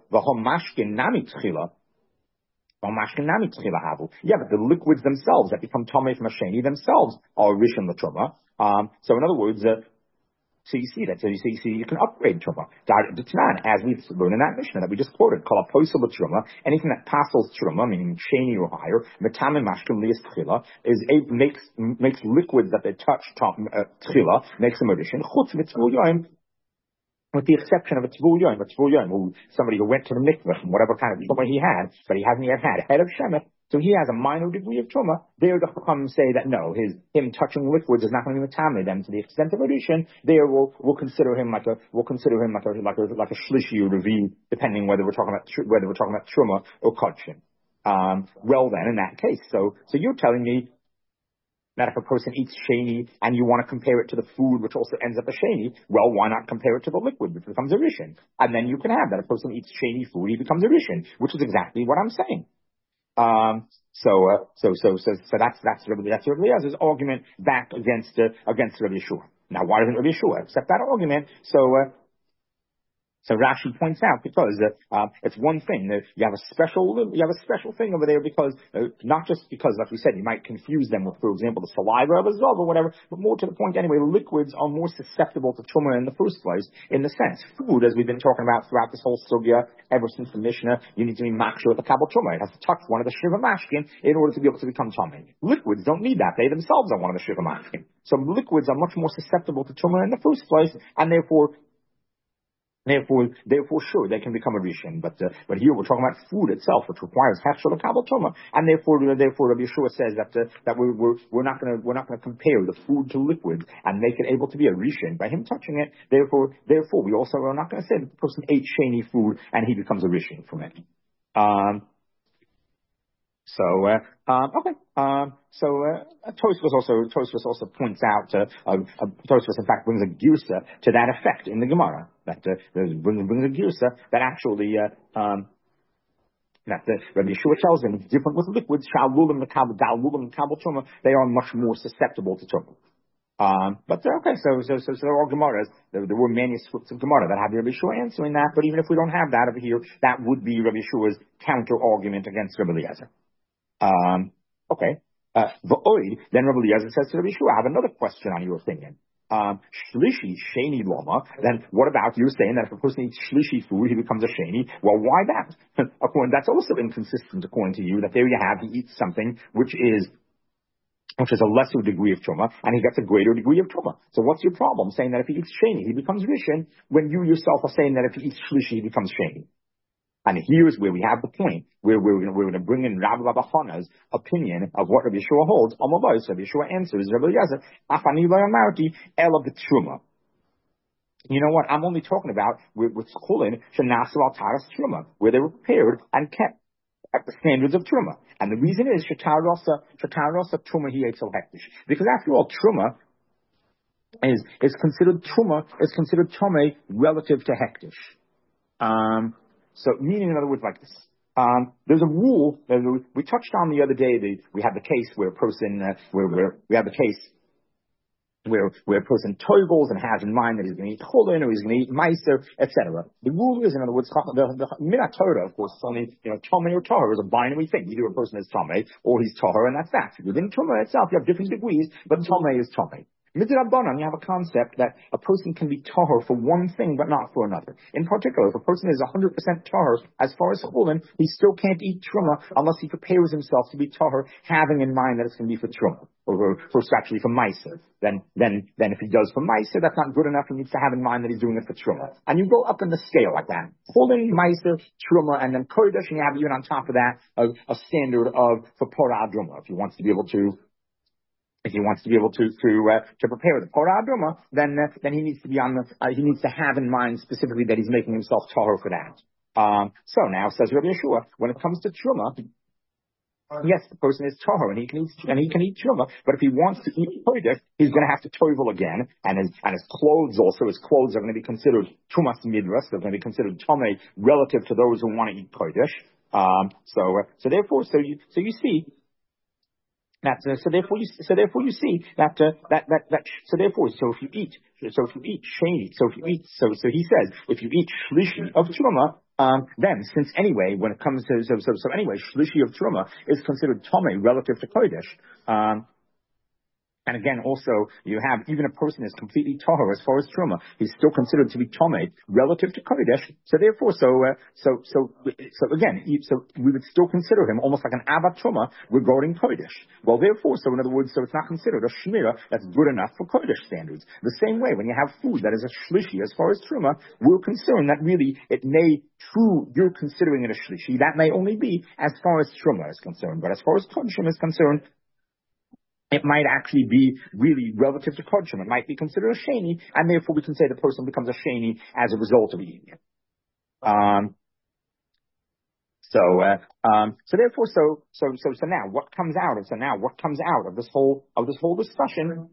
Yeah, but the liquids themselves that become tamei from a sheni themselves are rishon l'truma. So in other words, so you see that. So you see, you can upgrade truma. As we've learned in that Mishnah that we just quoted, called a posel truma. Anything that passes truma, meaning sheni or higher, metam and mashkim lias tchila, makes liquids that they touch tchila, makes them addition. Chutz mitzvul yoim, with the exception of a tzvul yoim, somebody who went to the mikveh, whatever kind of truma he had, but he hasn't yet had head of shemet. So he has a minor degree of truma. There the Chacham say that no, him touching liquids is not going to be metameh them to the extent of addition. There we'll consider him like a shlishi or revi, depending whether we're talking about truma or kodshin. Well then, in that case, so you're telling me that if a person eats sheni and you want to compare it to the food, which also ends up a sheni, well, why not compare it to the liquid, which becomes a rishon? And then you can have that. If a person eats sheni food, he becomes a rishon, which is exactly what I'm saying. So that's Rabbi Eliezer's argument back against Rabbi Yeshua. Now, why doesn't Rabbi Yeshua accept that argument? So Rashi points out, because it's one thing that you have a special thing over there, because not just because, like we said, you might confuse them with, for example, the saliva of a zav or whatever, but more to the point anyway, liquids are more susceptible to tumah in the first place. In the sense, food, as we've been talking about throughout this whole sugya, ever since the Mishnah, you need to be makshur with the kabel tumah. It has to touch one of the shiva mashkin in order to be able to become tumah. Liquids don't need that; they themselves are one of the shiva mashkin. So liquids are much more susceptible to tumah in the first place, and therefore, sure, they can become a rishon, but here we're talking about food itself, which requires hechsher l'kabel tuma, and therefore Rabbi Yeshua says that we're not going to compare the food to liquid and make it able to be a rishon by him touching it. Therefore, we also are not going to say that the person ate sheni food and he becomes a rishon from it. Tosfos also points out, Tosfos in fact brings a girsa to that effect in the Gemara, that brings a girsa that actually, that Rabbi Yeshua tells him it's different with liquids, they are much more susceptible to tumah. But there are Gemaras, there were manuscripts of Gemara that have Rabbi Yeshua answering that, but even if we don't have that over here, that would be Rabbi Yeshua's counter argument against Rabbi Eliezer. Then Rabbi Eliezer says to Rabbi Yeshua, I have another question on your opinion. Shlishi, sheni loma. Then what about you saying that if a person eats shlishi food, he becomes a sheni? Well, why that? That's also inconsistent according to you, that there you have, he eats something which is a lesser degree of truma, and he gets a greater degree of truma. So what's your problem saying that if he eats sheni, he becomes rishon, when you yourself are saying that if he eats shlishi, he becomes sheni? And here's where we have the point, where we're going to bring in Rabbi Chana's opinion of what Rabbi Yeshua holds. Rabbi Yeshua answers, Rabbi Eliezer, Afani lo amarti ela b'truma. You know what? I'm only talking about with Chulin, shenasu al taras truma, where they were prepared and kept at the standards of truma. And the reason is shatarasa truma hiyetzol hektish. Because after all, truma is considered tome relative to hektish. So, meaning, in other words, like this. There's a rule that we touched on the other day. We had the case where a person, we have the case where a person toggles and has in mind that he's going to eat chulin or he's going to eat meiser, etc. The rule is, in other words, the minat Torah, of course, is only, tomei or tahor is a binary thing. Either a person is tomei or he's tahor, and that's that. Within tomei itself, you have different degrees, but tomei is tomei. Midrabanan, you have a concept that a person can be tahor for one thing, but not for another. In particular, if a person is 100% tahor, as far as chulin, he still can't eat truma unless he prepares himself to be tahor, having in mind that it's going to be for truma, or actually for meiser. Then if he does for meiser, that's not good enough. He needs to have in mind that he's doing it for truma. And you go up in the scale like that. Chulin, meiser, truma, and then kodesh, and you have even on top of that a standard of for porah adruma, if he wants to be able to prepare the porah adruma, then he needs to be he needs to have in mind specifically that he's making himself tahor for that. So now says Rabbi Yeshua, when it comes to truma, yes, the person is tahor and he can eat truma, but if he wants to eat kodesh, he's going to have to tovel again, and his clothes also. His clothes are going to be considered tumas midras. They're going to be considered tomei relative to those who want to eat kodesh. So you see. So therefore you see that if you eat sheni, so he says if you eat shlishi of truma, then since anyway when it comes to anyway shlishi of truma is considered tomei relative to kodesh. And again, also, you have, even a person is completely tahor as far as truma, he's still considered to be tomei relative to kodesh. So therefore, again, we would still consider him almost like an abat truma regarding kodesh. Well, therefore, so in other words, so it's not considered a shmira that's good enough for kodesh standards. The same way, when you have food that is a shlishi as far as truma, we're concerned that really you're considering it a shlishi. That may only be as far as truma is concerned, but as far as kodeshim is concerned, it might actually be really relative to kodshim. It might be considered a sheni, and therefore we can say the person becomes a sheni as a result of eating it. So now what comes out of this whole discussion?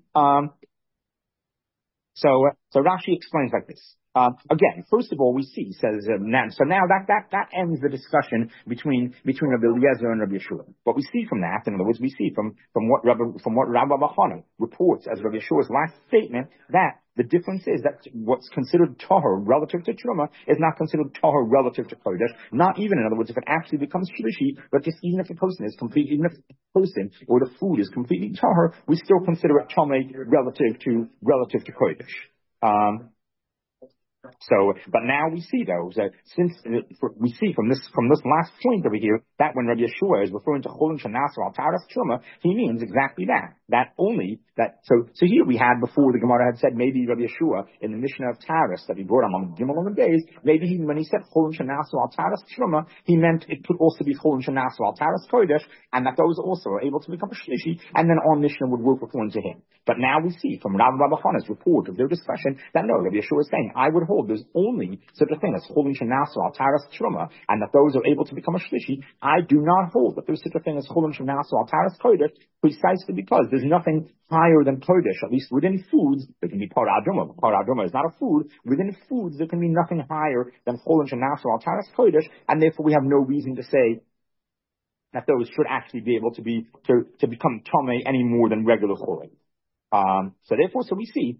So Rashi explains like this. Again, first of all, we see, says, now that ends the discussion between Rabbi Eliezer and Rabbi Yeshua. What we see from that, in other words, we see from what Rabbi Chana reports as Rabbi Yeshua's last statement, that the difference is that what's considered tahor relative to truma is not considered tahor relative to kodesh. Not even, in other words, if it actually becomes shlishi, but just even if the person or the food is completely tahor, we still consider it tomei relative to kodesh. But now we see though that since we see from this last point over here that when Rabbi Yeshua is referring to chulin shenasu al taras truma, he means exactly that. So here we had before the Gemara had said maybe Rabbi Yeshua in the Mishnah of Taras that he brought on Gimel on the days, maybe when he said chulin shenasu al taras truma, he meant it could also be chulin shenasu al taras kodesh, and that those also are able to become a shlishi, and then our Mishnah would work according to him. But now we see from Rabbi Chana's report of their discussion that no, Rabbi Yeshua is saying, I would hold there's only such a thing as chulin shenasu al taras truma, and that those are able to become a shlishi. I do not hold that there's such a thing as chulin shenasu al taras kodesh, precisely because there's nothing higher than kodesh. At least within foods, there can be porah adruma. Porah adruma is not a food. Within foods, there can be nothing higher than chulin shenasu al taras kodesh, and therefore we have no reason to say that those should actually be able to become tomei any more than regular chulin. So we see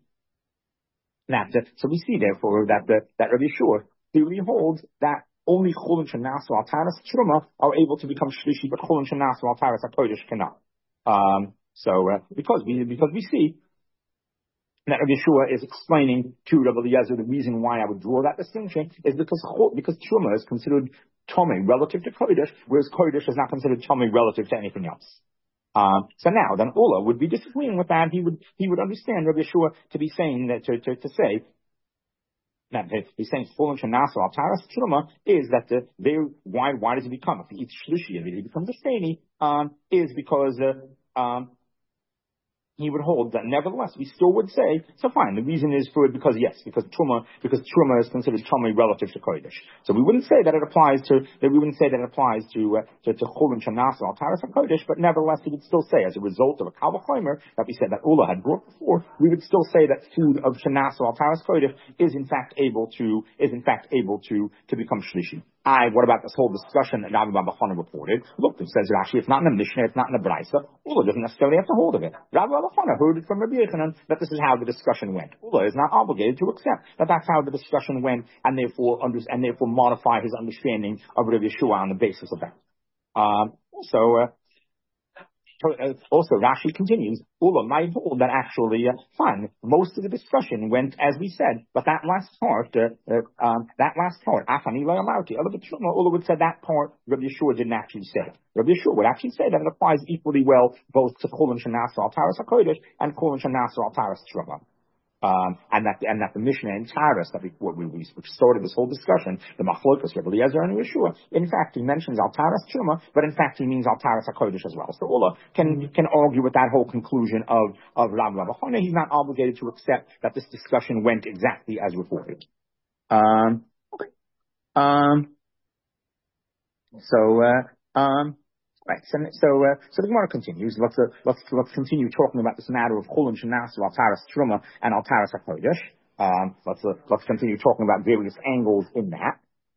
therefore that Rabbi Yeshua clearly holds that only chulin shenasu al taras truma are able to become shlishi, but chulin shenasu al taras kodesh cannot. Because we see that Rabbi Yeshua is explaining to Rabbi Eliezer the reason why I would draw that distinction is because Truma is considered Tomei relative to Kodesh, whereas Kodesh is not considered Tomei relative to anything else. So now, then Ula would be disagreeing with that. He would understand Rabbi Yeshua to be saying that to say that he's saying Chulin Shanaso al Taras Truma is that why does he become, if he eats Shlishi, if he becomes a Sheni, is because he would hold that nevertheless we still would say, so fine, the reason is because Truma is considered Tomei relative to Kodesh. So we wouldn't say that it applies to Chulin Shanas al Taras HaKodesh, but nevertheless he would still say, as a result of a Kal V'chomer that we said that Ula had brought before, we would still say that food of Shanas al Taras Kodesh is in fact able to become Shlishi. What about this whole discussion that Rabbi Baba Chana reported? Look, it says Rashi, it's not in the Mishnah, it's not in the Braisa. Ula doesn't necessarily have to hold of it. Rabbi Baba Chana heard it from Rabbi Yechanan that this is how the discussion went. Ula is not obligated to accept that that's how the discussion went, and therefore modify his understanding of Rabbi Yeshua on the basis of that. Also, Rashi continues, Ula might hold that actually, fine, most of the discussion went as we said, but that last part, Achani Loyamarti, Ula would say that part, Rabbi Yeshua didn't actually say. Rabbi Yeshua would actually say that it applies equally well both to Chulin Shanas al Taras HaKodesh and Chulin Shanas al Taras Truma. And that the Mishnah in Taras which started this whole discussion, the Machlokas, Rabbi Eliezer and Yeshua, in fact he mentions al Taras Truma, but in fact he means al Taras HaKodesh as well. So Ula can argue with that whole conclusion of Rabbi Baba Chana. He's not obligated to accept that this discussion went exactly as reported. Okay. Right. So the Gemara continues. Let's continue talking about this matter of Chulin Shanas al Taras Truma and al Taras HaKodesh. Let's continue talking about various angles in that.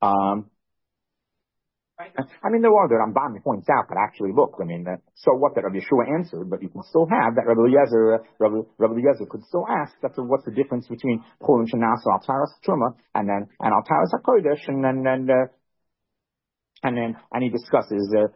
I mean, there are that Rambam points out, but actually, look, so what that Rabbi Yeshua answered, but you can still have that Rabbi Eliezer could still ask that what's the difference between Chulin Shanas al Taras Truma and al Taras HaKodesh, and he discusses, there's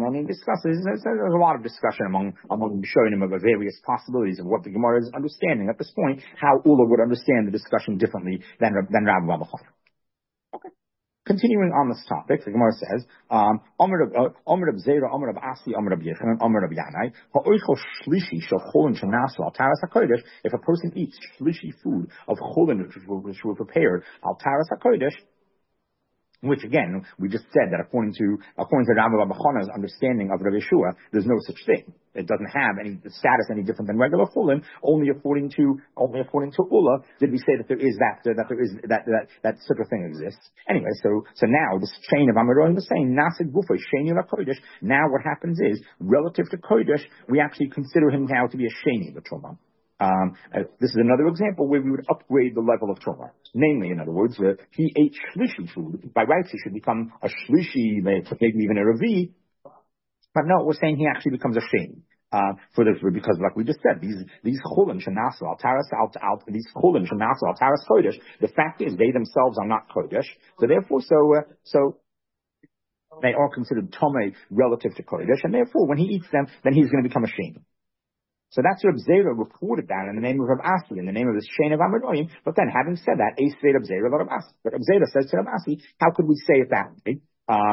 a lot of discussion among showing him of the various possibilities of what the Gemara is understanding at this point, how Ula would understand the discussion differently than Rabbi Baba Chana. Okay. Continuing on this topic, the Gemara says, Omer Rab Zera, Omer Rab Asi, Omer Rab Yechanan, Omer Rab Yanai, Ha'oichol Shlishi shel Cholin Shanasu al Taras HaKodesh, if a person eats Shlishi food of Cholin which were prepared al Taras HaKodesh, which again, we just said that according to Rabbi Baba Chana's understanding of Rabbi Yeshua, there's no such thing. It doesn't have any status any different than regular chulin. Only according to Ula did we say that there is that sort of thing exists. Anyway, so now this chain of Amiroim is saying Nasig Gufay Sheni LaKodesh. Now what happens is relative to Kodesh, we actually consider him now to be a Sheni B'Truma. This is another example where we would upgrade the level of Truma. Namely, in other words, he ate Shlishi food. By rights, he should become a Shlishi, maybe even a Revi. But no, we're saying he actually becomes a Sheni. Because like we just said, these Chulin Shanasu al Taras these Chulin Shanasu al Taras Kodesh, the fact is they themselves are not Kodesh. So therefore, so they are considered Tomei relative to Kodesh, and therefore when he eats them, then he's going to become a Sheni. So that's Reb Zera reported that in the name of Reb Asi, in the name of this chain of Amiroim. But then, having said that, Reb Zera, Reb Asi. But Reb Zera says to Reb Asi, how could we say it that way?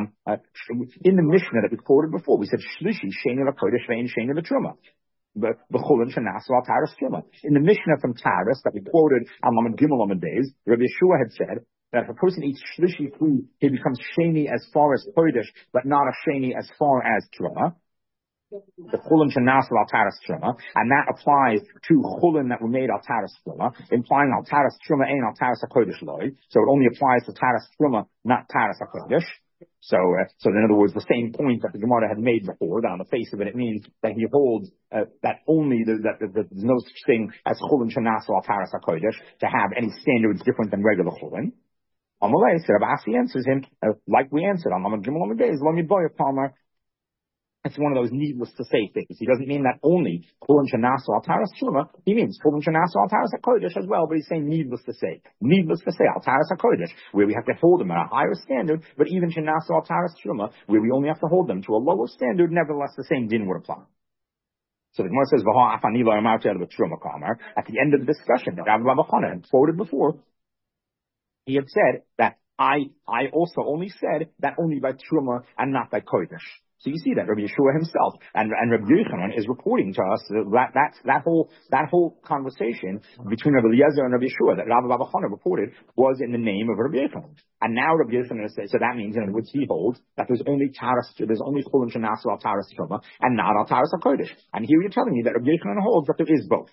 In the Mishnah that we quoted before, we said Shlishi Sheni LaKodesh Ve'in Sheni LaTruma. B'chulin Shanasu al Taras Truma. In the Mishnah from Taras that we quoted on Lamed Gimel Lamed Beis, Rabbi Yeshua had said that if a person eats Shlishi food, he becomes Sheni as far as Kodesh, but not a Sheni as far as Truma. The Chulin Shanas al Taras Truma, and that applies to Chulin that were made al Taras Truma, implying al Taras Truma ain't al Taras HaKodesh loy. So it only applies to Taras Truma, not Taras HaKodesh. So in other words, the same point that the Gemara had made before, that on the face of it, it means that he holds that only that there's no such thing as Chulin Shanas al Taras HaKodesh to have any standards different than regular Chulin. Amalei, so Rabbi Asi answers him like we answered on Lamed Gimel Lamed Beis, Lo Miboyer Palmer. It's one of those needless to say things. He doesn't mean that only Chulin Shanasu al Taras Truma. He means Chulin Shanasu al Taras HaKodesh as well, but he's saying needless to say. Needless to say, al Taras HaKodesh, where we have to hold them at a higher standard, but even Shanasu al Taras Truma, where we only have to hold them to a lower standard, nevertheless the same din would apply. So the Gemara says, "V'ha afani lo amarti ela b'truma kamer." At the end of the discussion that Rabbi Chana had quoted before, he had said that I also only said that only by truma and not by kodesh. So you see that Rabbi Yeshua himself and Rabbi Yochanan is reporting to us that whole conversation between Rabbi Eliezer and Rabbi Yeshua that Rabbi Chana reported was in the name of Rabbi Yochanan. And now Rabbi Yochanan says, so that means in which he holds that there's only chulin shenasu al taras truma and not al taras al kodesh. And here you're telling me that Rabbi Yochanan holds that there is both.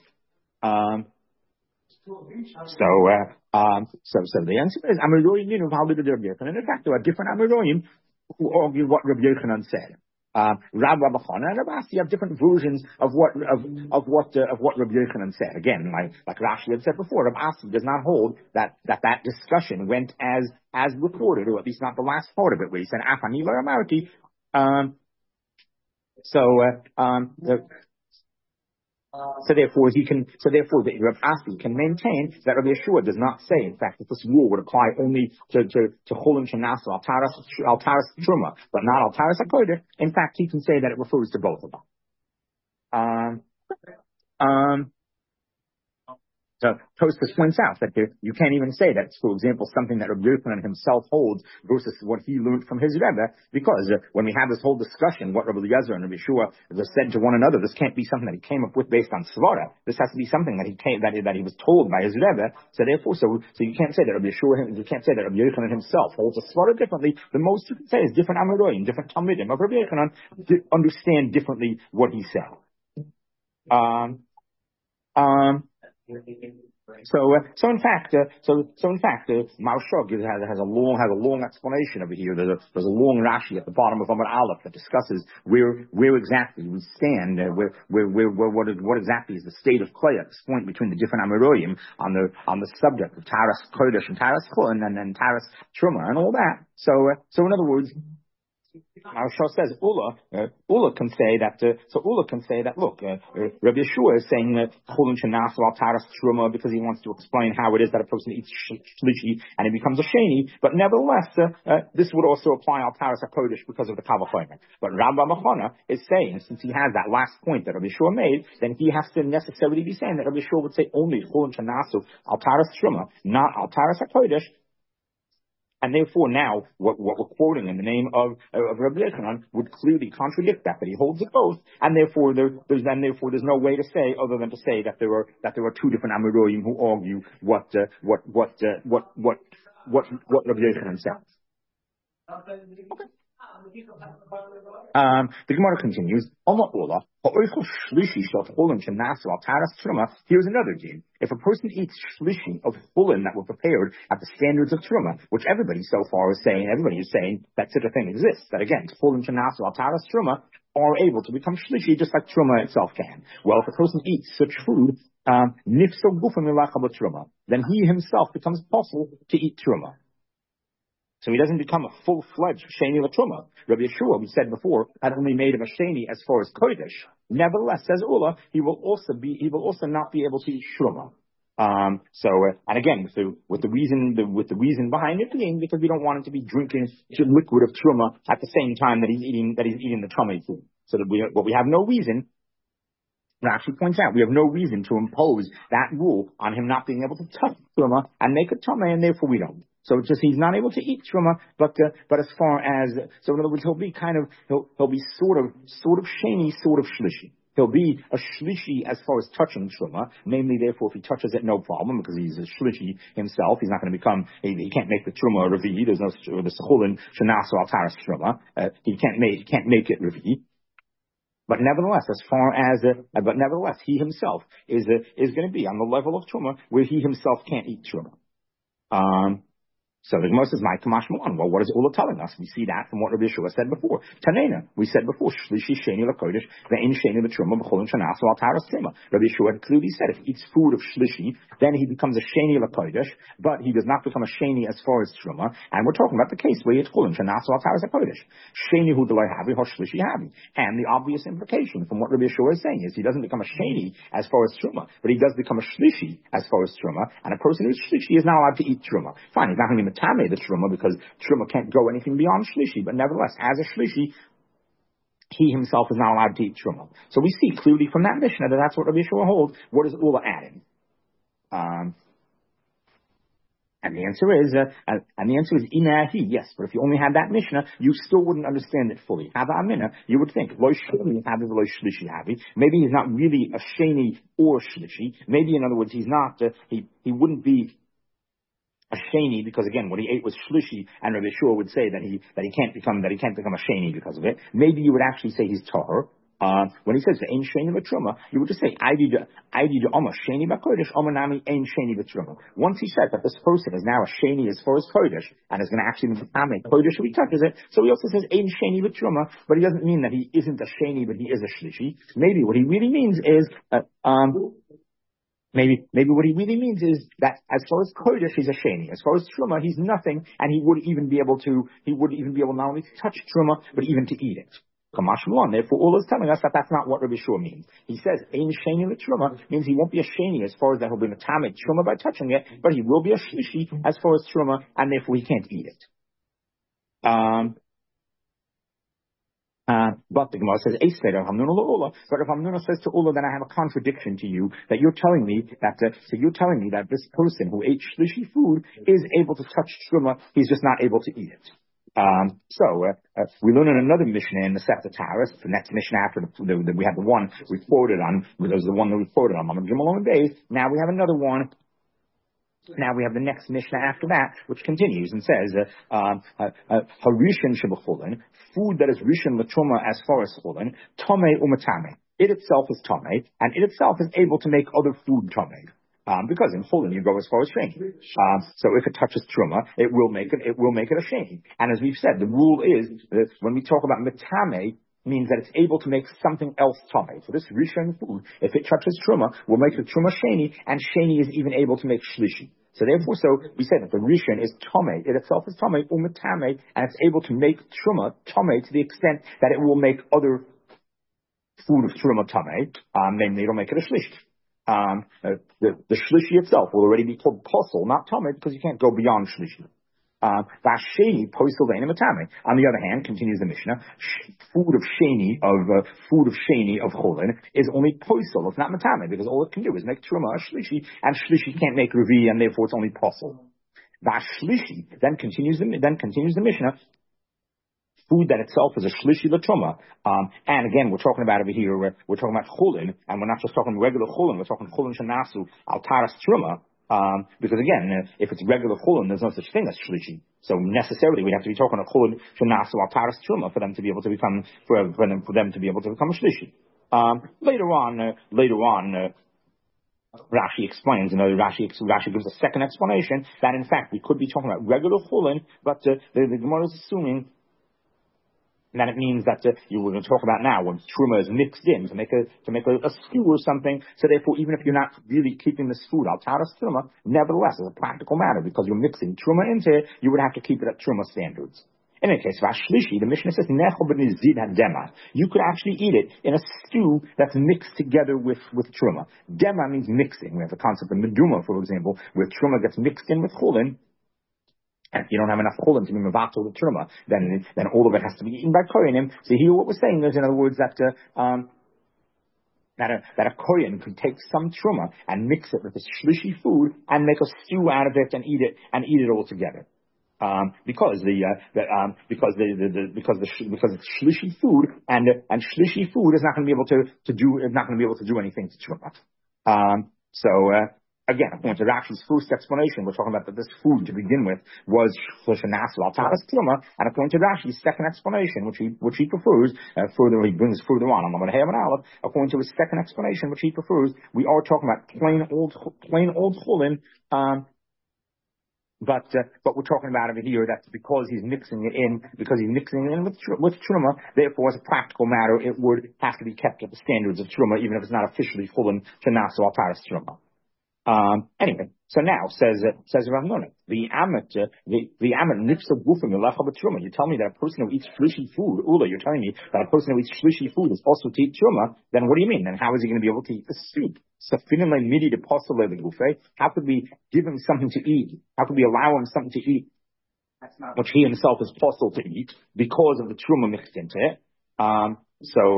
So the answer is Amiroyim Rabbi Yochanan. And in fact, there are different Amiroyim who argue what Rabbi Yochanan said. Rabbi Chana and Rabbi Asi have different versions of what Rabbi Yochanan said. Again, like Rashi had said before, Rabbi Asi does not hold that discussion went as reported, or at least not the last part of it, where he said Afani lo amarti. So therefore, the Rav Asi can maintain that Rabbi Yeshua does not say, in fact, that this rule would apply only to Cholin Shenasu al Taras Truma, but not al Taras HaKodesh. In fact, he can say that it refers to both of them. So Tosfos points out that you can't even say that's, for example, something that Rabbi Yochanan himself holds versus what he learned from his Rebbe, because when we have this whole discussion, what Rabbi Eliezer and Rabbi Yeshua said to one another, this can't be something that he came up with based on Svara. This has to be something that he was told by his Rebbe. So therefore, so you can't say that Rabbi Yeshua, you can't say that Rabbi Yochanan himself holds a Svara differently. The most you can say is different Amiroyim, different Talmidim of Rabbi Yochanan understand differently what he said. So in fact, Maharshal has a long explanation over here. There's a long Rashi at the bottom of Amud Aleph that discusses where exactly we stand, what exactly is the state of Klei at this point between the different Amiroyim on the subject of Taras Kodesh and Taras Chulin and Taras Truma and all that. So in other words, Maharshal says Ula can say that. Look, Rabbi Yeshua is saying that Cholin Shenasu al Taras Truma because he wants to explain how it is that a person eats shlishi and it becomes a sheni. But nevertheless, this would also apply al Taras HaKodesh because of the Kal Vachomer. But Rabbi Chana is saying, since he has that last point that Rabbi Yeshua made, then he has to necessarily be saying that Rabbi Yeshua would say only Cholin Shenasu al Taras Truma, not al Taras HaKodesh. And therefore, now what we're quoting in the name of Rabbi Yochanan would clearly contradict that he holds it both, and therefore there's no way to say other than to say that there are two different Amiroyim who argue what Rabbi Yochanan said. Okay. The Gemara continues. Here's another game. If a person eats shlishi of chulin that were prepared at the standards of truma, which everybody is saying that such a thing exists. That again, chulin shenasu al taras truma are able to become shlishi just like truma itself can. Well, if a person eats such food, nifso gufim truma, then he himself becomes possible to eat truma. So he doesn't become a full-fledged sheni l'truma. Rabbi Yeshua, we said before, had only made him a sheni as far as kodesh. Nevertheless, says Ula, he will also not be able to eat truma. And again, with the reason behind it being because we don't want him to be drinking liquid of truma at the same time that he's eating the truma food. So that we have no reason. Rashi points out we have no reason to impose that rule on him not being able to touch truma and make a truma, and therefore we don't. So it's just he's not able to eat truma, but as far as in other words, he'll be sort of sheni, sort of shlishi. He'll be a shlishi as far as touching truma, namely, therefore, if he touches it, no problem, because he's a shlishi himself. He's not going to become, he can't make the truma a revi. There's no, the sechulin shenasu al taras truma. He can't make it revi. But nevertheless, he himself is going to be on the level of truma where he himself can't eat truma. So the Gemara says, "My kamash mu'an." Well, what is Ula telling us? We see that from what Rabbi Yeshua said before. Tanena, we said before, shlishi sheni l'kodesh ve'in sheni l'truma b'cholin shenasu al taras truma. Rabbi Yeshua clearly said, if he eats food of shlishi, then he becomes a sheni l'kodesh, but he does not become a sheni as far as truma. And we're talking about the case where it's cholin shenasu al taras kodesh. Sheni hu delay havi ho shlishi havi. And the obvious implication from what Rabbi Yeshua is saying is he doesn't become a sheni as far as truma, but he does become a shlishi as far as truma. And a person who's shlishi is not allowed to eat truma. Fine, he's not going to be Tame the truma because truma can't go anything beyond shlishi, but nevertheless, as a shlishi, he himself is not allowed to eat truma. So we see clearly from that Mishnah that that's what Rabbi Yeshua holds. What is Ula adding? And the answer is inahi, yes. But if you only had that Mishnah, you still wouldn't understand it fully. Hava amina, you would think lo sheni havi lo shlishi havi. Maybe he's not really a sheni or shlishi. Maybe in other words, he's not. He wouldn't be a sheni because again, what he ate was shlishi, and Rabbi Yeshua would say that he can't become a sheni because of it. Maybe you would actually say he's tahor. When he says ein sheni b'truma, you would just say Ivy de Oma sheni b'kodesh Oma nami ein sheni b'truma. Once he said that this person is now a sheni as far as kodesh and is going to actually become a kodesh if he touches it, so he also says ein sheni b'truma, but he doesn't mean that he isn't a sheni but he is a shlishi. Maybe what he really means is Maybe what he really means is that as far as kodesh, he's a sheni. As far as truma, he's nothing, and he wouldn't even be able not only to touch truma, but even to eat it. Therefore, all is telling us that that's not what Rabbi Shua means. He says, ein sheni l'truma means he won't be a sheni as far as that he'll be metamed truma by touching it, but he will be a shlishi as far as truma, and therefore he can't eat it. But the Gemara says, but if Hamnuna says to Ula, then I have a contradiction to you, that you're telling me that this person who ate shlishi food is able to touch truma, he's just not able to eat it. We learn in another Mishnah in the Sefta Taharos, the next Mishnah after we had the one we quoted on, there was the one that we quoted on, now we have another one. Now we have the next Mishnah after that, which continues and says, Harishan shebechulin, food that is rishon l'truma as far as chulin, tomei umatame. It itself is tomei, and it itself is able to make other food tomei. Because in chulin you go as far as sheni. So if it touches truma, it will make it a sheni. And as we've said, the rule is that when we talk about metame, means that it's able to make something else tomei. So this rishon food, if it touches truma, will make the truma sheni, and sheni is even able to make shlishi. So therefore, we say that the rishon is tomei. It itself is tomei, umetame, and it's able to make truma tomei to the extent that it will make other food of truma tomei. Namely, it'll make it a shlishi. The shlishi itself will already be called posel, not tomei, because you can't go beyond shlishi. Vasheni posel ve'enim matame. On the other hand, continues the Mishnah, food of sheni of cholin is only posel. It's not matame because all it can do is make truma a shlishi, and shlishi can't make revi, and therefore it's only posel. Vashlishi then continues the Mishnah. Food that itself is a shlishi l'truma. And again, we're talking about over here. We're talking about cholin, and we're not just talking regular cholin. We're talking cholin shenasu al taras truma. Because again, if it's regular chulin, there's no such thing as shlishi. So necessarily, we have to be talking a chulin shenasu al taras truma for them to be able to become a shlishi. Later on, Rashi explains, Rashi gives a second explanation that in fact we could be talking about regular chulin, but the Gemara is assuming that it means that you were going to talk about now when truma is mixed in to make a stew or something. So therefore, even if you're not really keeping this food al taras truma, nevertheless, as a practical matter, because you're mixing truma into it, you would have to keep it at truma standards. In any case, Vashlishi, the Mishnah says, you could actually eat it in a stew that's mixed together with truma. Dema means mixing. We have the concept of meduma, for example, where truma gets mixed in with chulin. And if you don't have enough chulin to be mevatel the truma, then all of it has to be eaten by koyanim. So here, what we're saying is, in other words, that a koyan could take some truma and mix it with this shlishi food and make a stew out of it and eat it all together. Because it's shlishi food and shlishi food is not going to be able to do anything to truma. Again, according to Rashi's first explanation, we're talking about that this food to begin with was shenasu al taras truma, and according to Rashi's second explanation, which he prefers, he brings further on Aleph. According to his second explanation, which he prefers, we are talking about plain old chulin. But we're talking about over here that because he's mixing it in with truma, therefore as a practical matter, it would have to be kept at the standards of truma, even if it's not officially chulin shenasu al taras truma. Anyway, so now says Rav Nuna, the amet nifsa gufim yelacha b'truma. You tell me that a person who eats shlishi food, Ula, you're telling me that a person who eats shlishi food is also to eat truma. Then what do you mean? Then how is he going to be able to eat the soup? Safinim midi de posel legufe. How could we give him something to eat? How could we allow him something to eat, which he himself is posel to eat because of the truma mixed into it? So,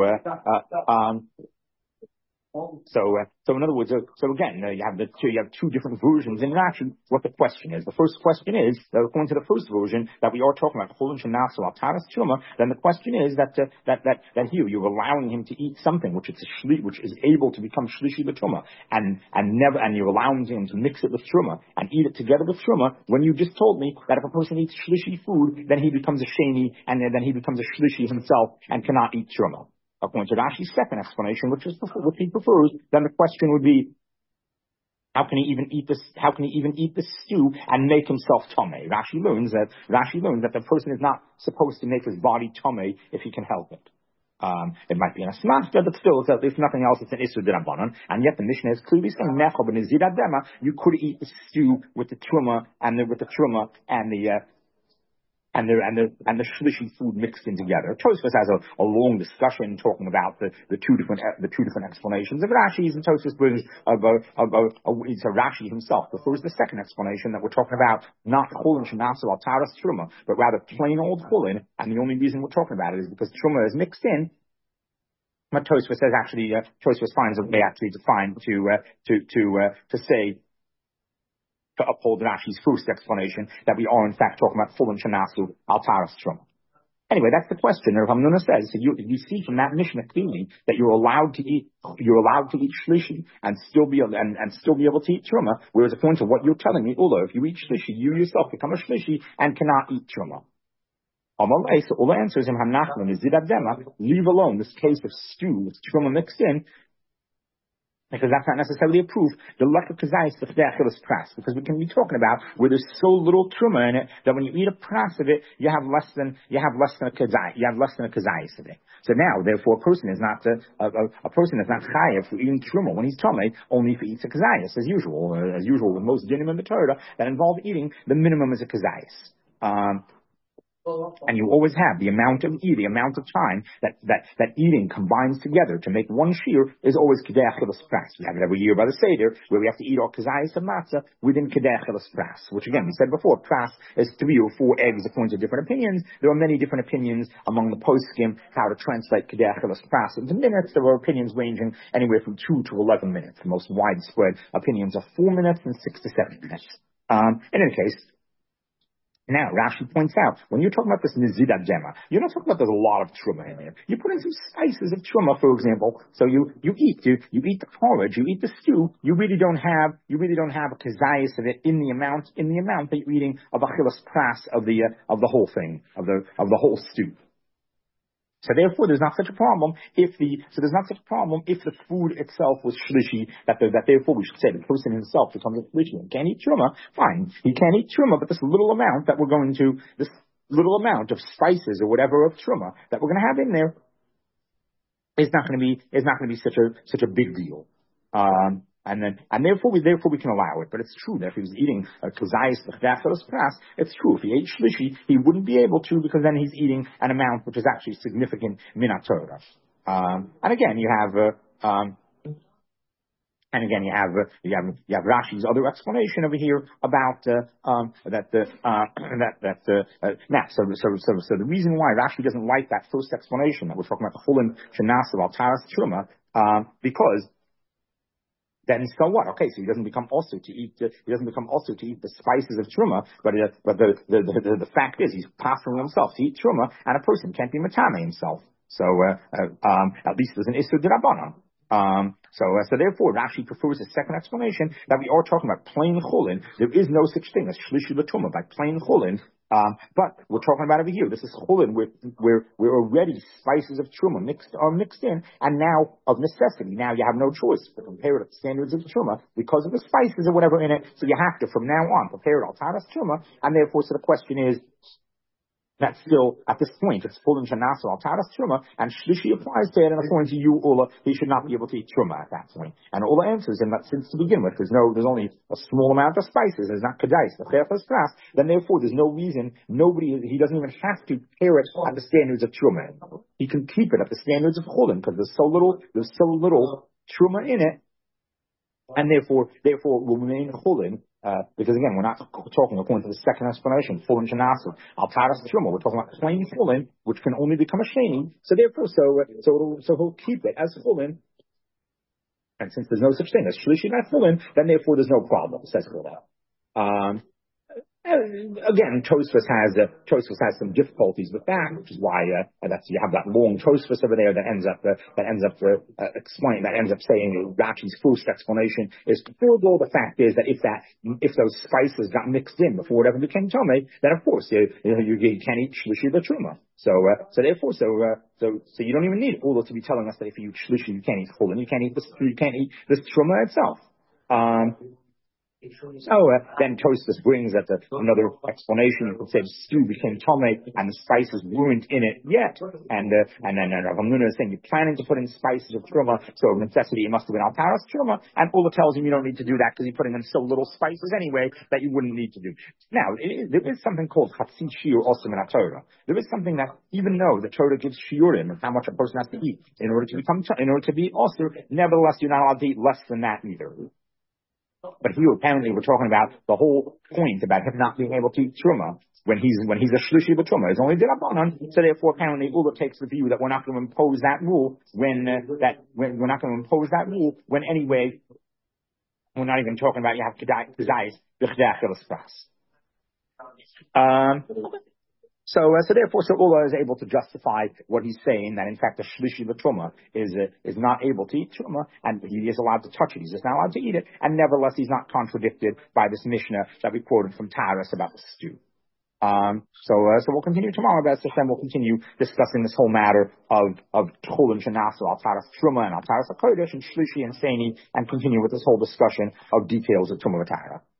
so in other words, so again, you have two different versions in actually what the question is. The first question is, according to the first version, that we are talking about chulin shenasu al taras truma. Then the question is that here you're allowing him to eat something which is able to become shlishi b'truma, and you're allowing him to mix it with truma and eat it together with truma. When you just told me that if a person eats shlishi food, then he becomes a sheni, and then he becomes a shlishi himself and cannot eat truma. According to Rashi's second explanation, which he prefers, then the question would be, how can he even eat this? How can he even eat the stew and make himself tamei? Rashi learns that the person is not supposed to make his body tamei if he can help it. It might be an asmachta, but still, if nothing else, it's an isur d'Rabbanan. And yet the Mishnah is clearly saying, "Mechav and nizir adema," you could eat the stew with the truma and the shlishi food mixed in together. Tosfos has a long discussion talking about the two different explanations of Rashi's, and Tosfos brings so Rashi himself prefers the second explanation, that we're talking about not chulin shenasu al taras truma, but rather plain old chulin, and the only reason we're talking about it is because truma is mixed in. But Tosfos says actually, Tosfos finds a way actually to uphold Rashi's first explanation, that we are in fact talking about chulin shenasu al taras truma. Anyway, that's the question. Rav Hamnuna says, so you see from that Mishnah clearly that you're allowed to eat shlishi and still be able to eat truma. Whereas according to what you're telling me, Ula, if you eat shlishi, you yourself become a shlishi and cannot eat truma. Amalei, so Ula answers him, Hamnachman is zidadema, leave alone this case of stew with truma mixed in, because that's not necessarily a proof. The luck of kazayis the f'de'achilas pras, because we can be talking about where there's so little truma in it that when you eat a pras of it, you have less than a kazayis of it. So now, therefore, a person is not chayav for eating truma when he's tamei, only if he eats a kazayis, as usual with most dinim in the Torah that involve eating. The minimum is a kazayis. And you always have the amount of time that eating combines together to make one shear is always kedei achilas pras. We have it every year by the Seder, where we have to eat our kazayis of matzah within kedei achilas pras, which again, we said before, pras is 3 or 4 eggs according to different opinions. There are many different opinions among the poskim how to translate kedei achilas pras into minutes. There are opinions ranging anywhere from 2 to 11 minutes. The most widespread opinions are 4 minutes and 6 to 7 minutes. In any case, now, Rashi points out, when you're talking about this nizid adema, you're not talking about there's a lot of truma in there. You put in some spices of truma, for example. So you eat the porridge, you eat the stew. You really don't have a kazayis of it in the amount that you're eating of achilas pras of the whole thing, of the whole stew. So therefore, there's not such a problem if the food itself was shlishi, that therefore we should say the person himself becomes a shlishi and can't eat truma. Fine, he can't eat truma, but this little amount of spices or whatever of truma that we're going to have in there is not going to be such a big deal. And therefore we can allow it. But it's true that if he was eating a kazayis l'chdachalos pras, it's true. If he ate shlishi, he wouldn't be able to, because then he's eating an amount which is actually significant min haTorah. And again, you have Rashi's other explanation over here about now. So the reason why Rashi doesn't like that first explanation that we're talking about chulin shenasu al taras truma, because then so what? Okay, so he doesn't become also to eat the spices of truma, but the fact is he's passing himself to eat truma, and a person can't be matame himself. So at least there's an isur d'Rabbanan. So therefore, Rashi prefers a second explanation that we are talking about plain chulin. There is no such thing as shlishi l'truma by plain chulin. But we're talking about over here. This is chulin where already spices of truma are mixed in, and now of necessity, now you have no choice to compare it to the standards of truma because of the spices or whatever in it. So you have to, from now on, prepare it al taras truma, and therefore, so the question is, that still, at this point, it's chulin shenasu al taras truma, and shlishi applies to it, and according to you, Ula, he should not be able to eat truma at that point. And Ula answers him that since to begin with, there's only a small amount of spices, there's not kedais, the chefas pras, then therefore there's no reason, he doesn't even have to pair it at the standards of truma. He can keep it at the standards of chulin, because there's so little truma in it, and therefore will remain chulin, because again, we're not talking according to the second explanation, Chulin Shanasu, Al Taras Truma. We're talking about plain Chulin, which can only become a Sheni. So therefore, so he'll keep it as Chulin. And since there's no such thing as Shlishi not Chulin, then therefore there's no problem, says Chulin. Again, Tosfos has some difficulties with that, which is why that's you have that long Tosfos over there that ends up saying Rashi's first explanation is all the fact is that if those spices got mixed in before it ever became tome, then of course you can't eat shlishi the truma. So you don't even need all to be telling us that if you eat shlishi you can't eat chulin, you can't eat this truma itself. Then Tosfos brings another explanation. You could say the stew became tome and the spices weren't in it yet. And then Rav Hamnuna is saying you're planning to put in spices of truma, so of necessity it must have been al taras truma. And Ula tells him you don't need to do that because you're putting in so little spices anyway that you wouldn't need to do. Now there is something called chatzi shiur osim in Torah. There is something that even though the Torah gives shiurim of how much a person has to eat in order to be osir, nevertheless you're not allowed to eat less than that either. But here apparently we're talking about the whole point about him not being able to eat truma when he's a shlishi b'truma. It's only d'Rabbanan, so therefore apparently Ula takes the view that we're not going to impose that rule when anyway we're not even talking about you have kedayis b'chdei achilas pras. So Ula is able to justify what he's saying, that in fact the shlishi l'truma is not able to eat truma, and he is allowed to touch it. He's just not allowed to eat it, and nevertheless he's not contradicted by this Mishnah that we quoted from Taras about the stew. So we'll continue tomorrow. We'll continue discussing this whole matter of Chulin Shanasu, Al Taras Truma, and Al Taras HaKodesh, and Shlishi and Sheni, and continue with this whole discussion of details of Truma V'Tara.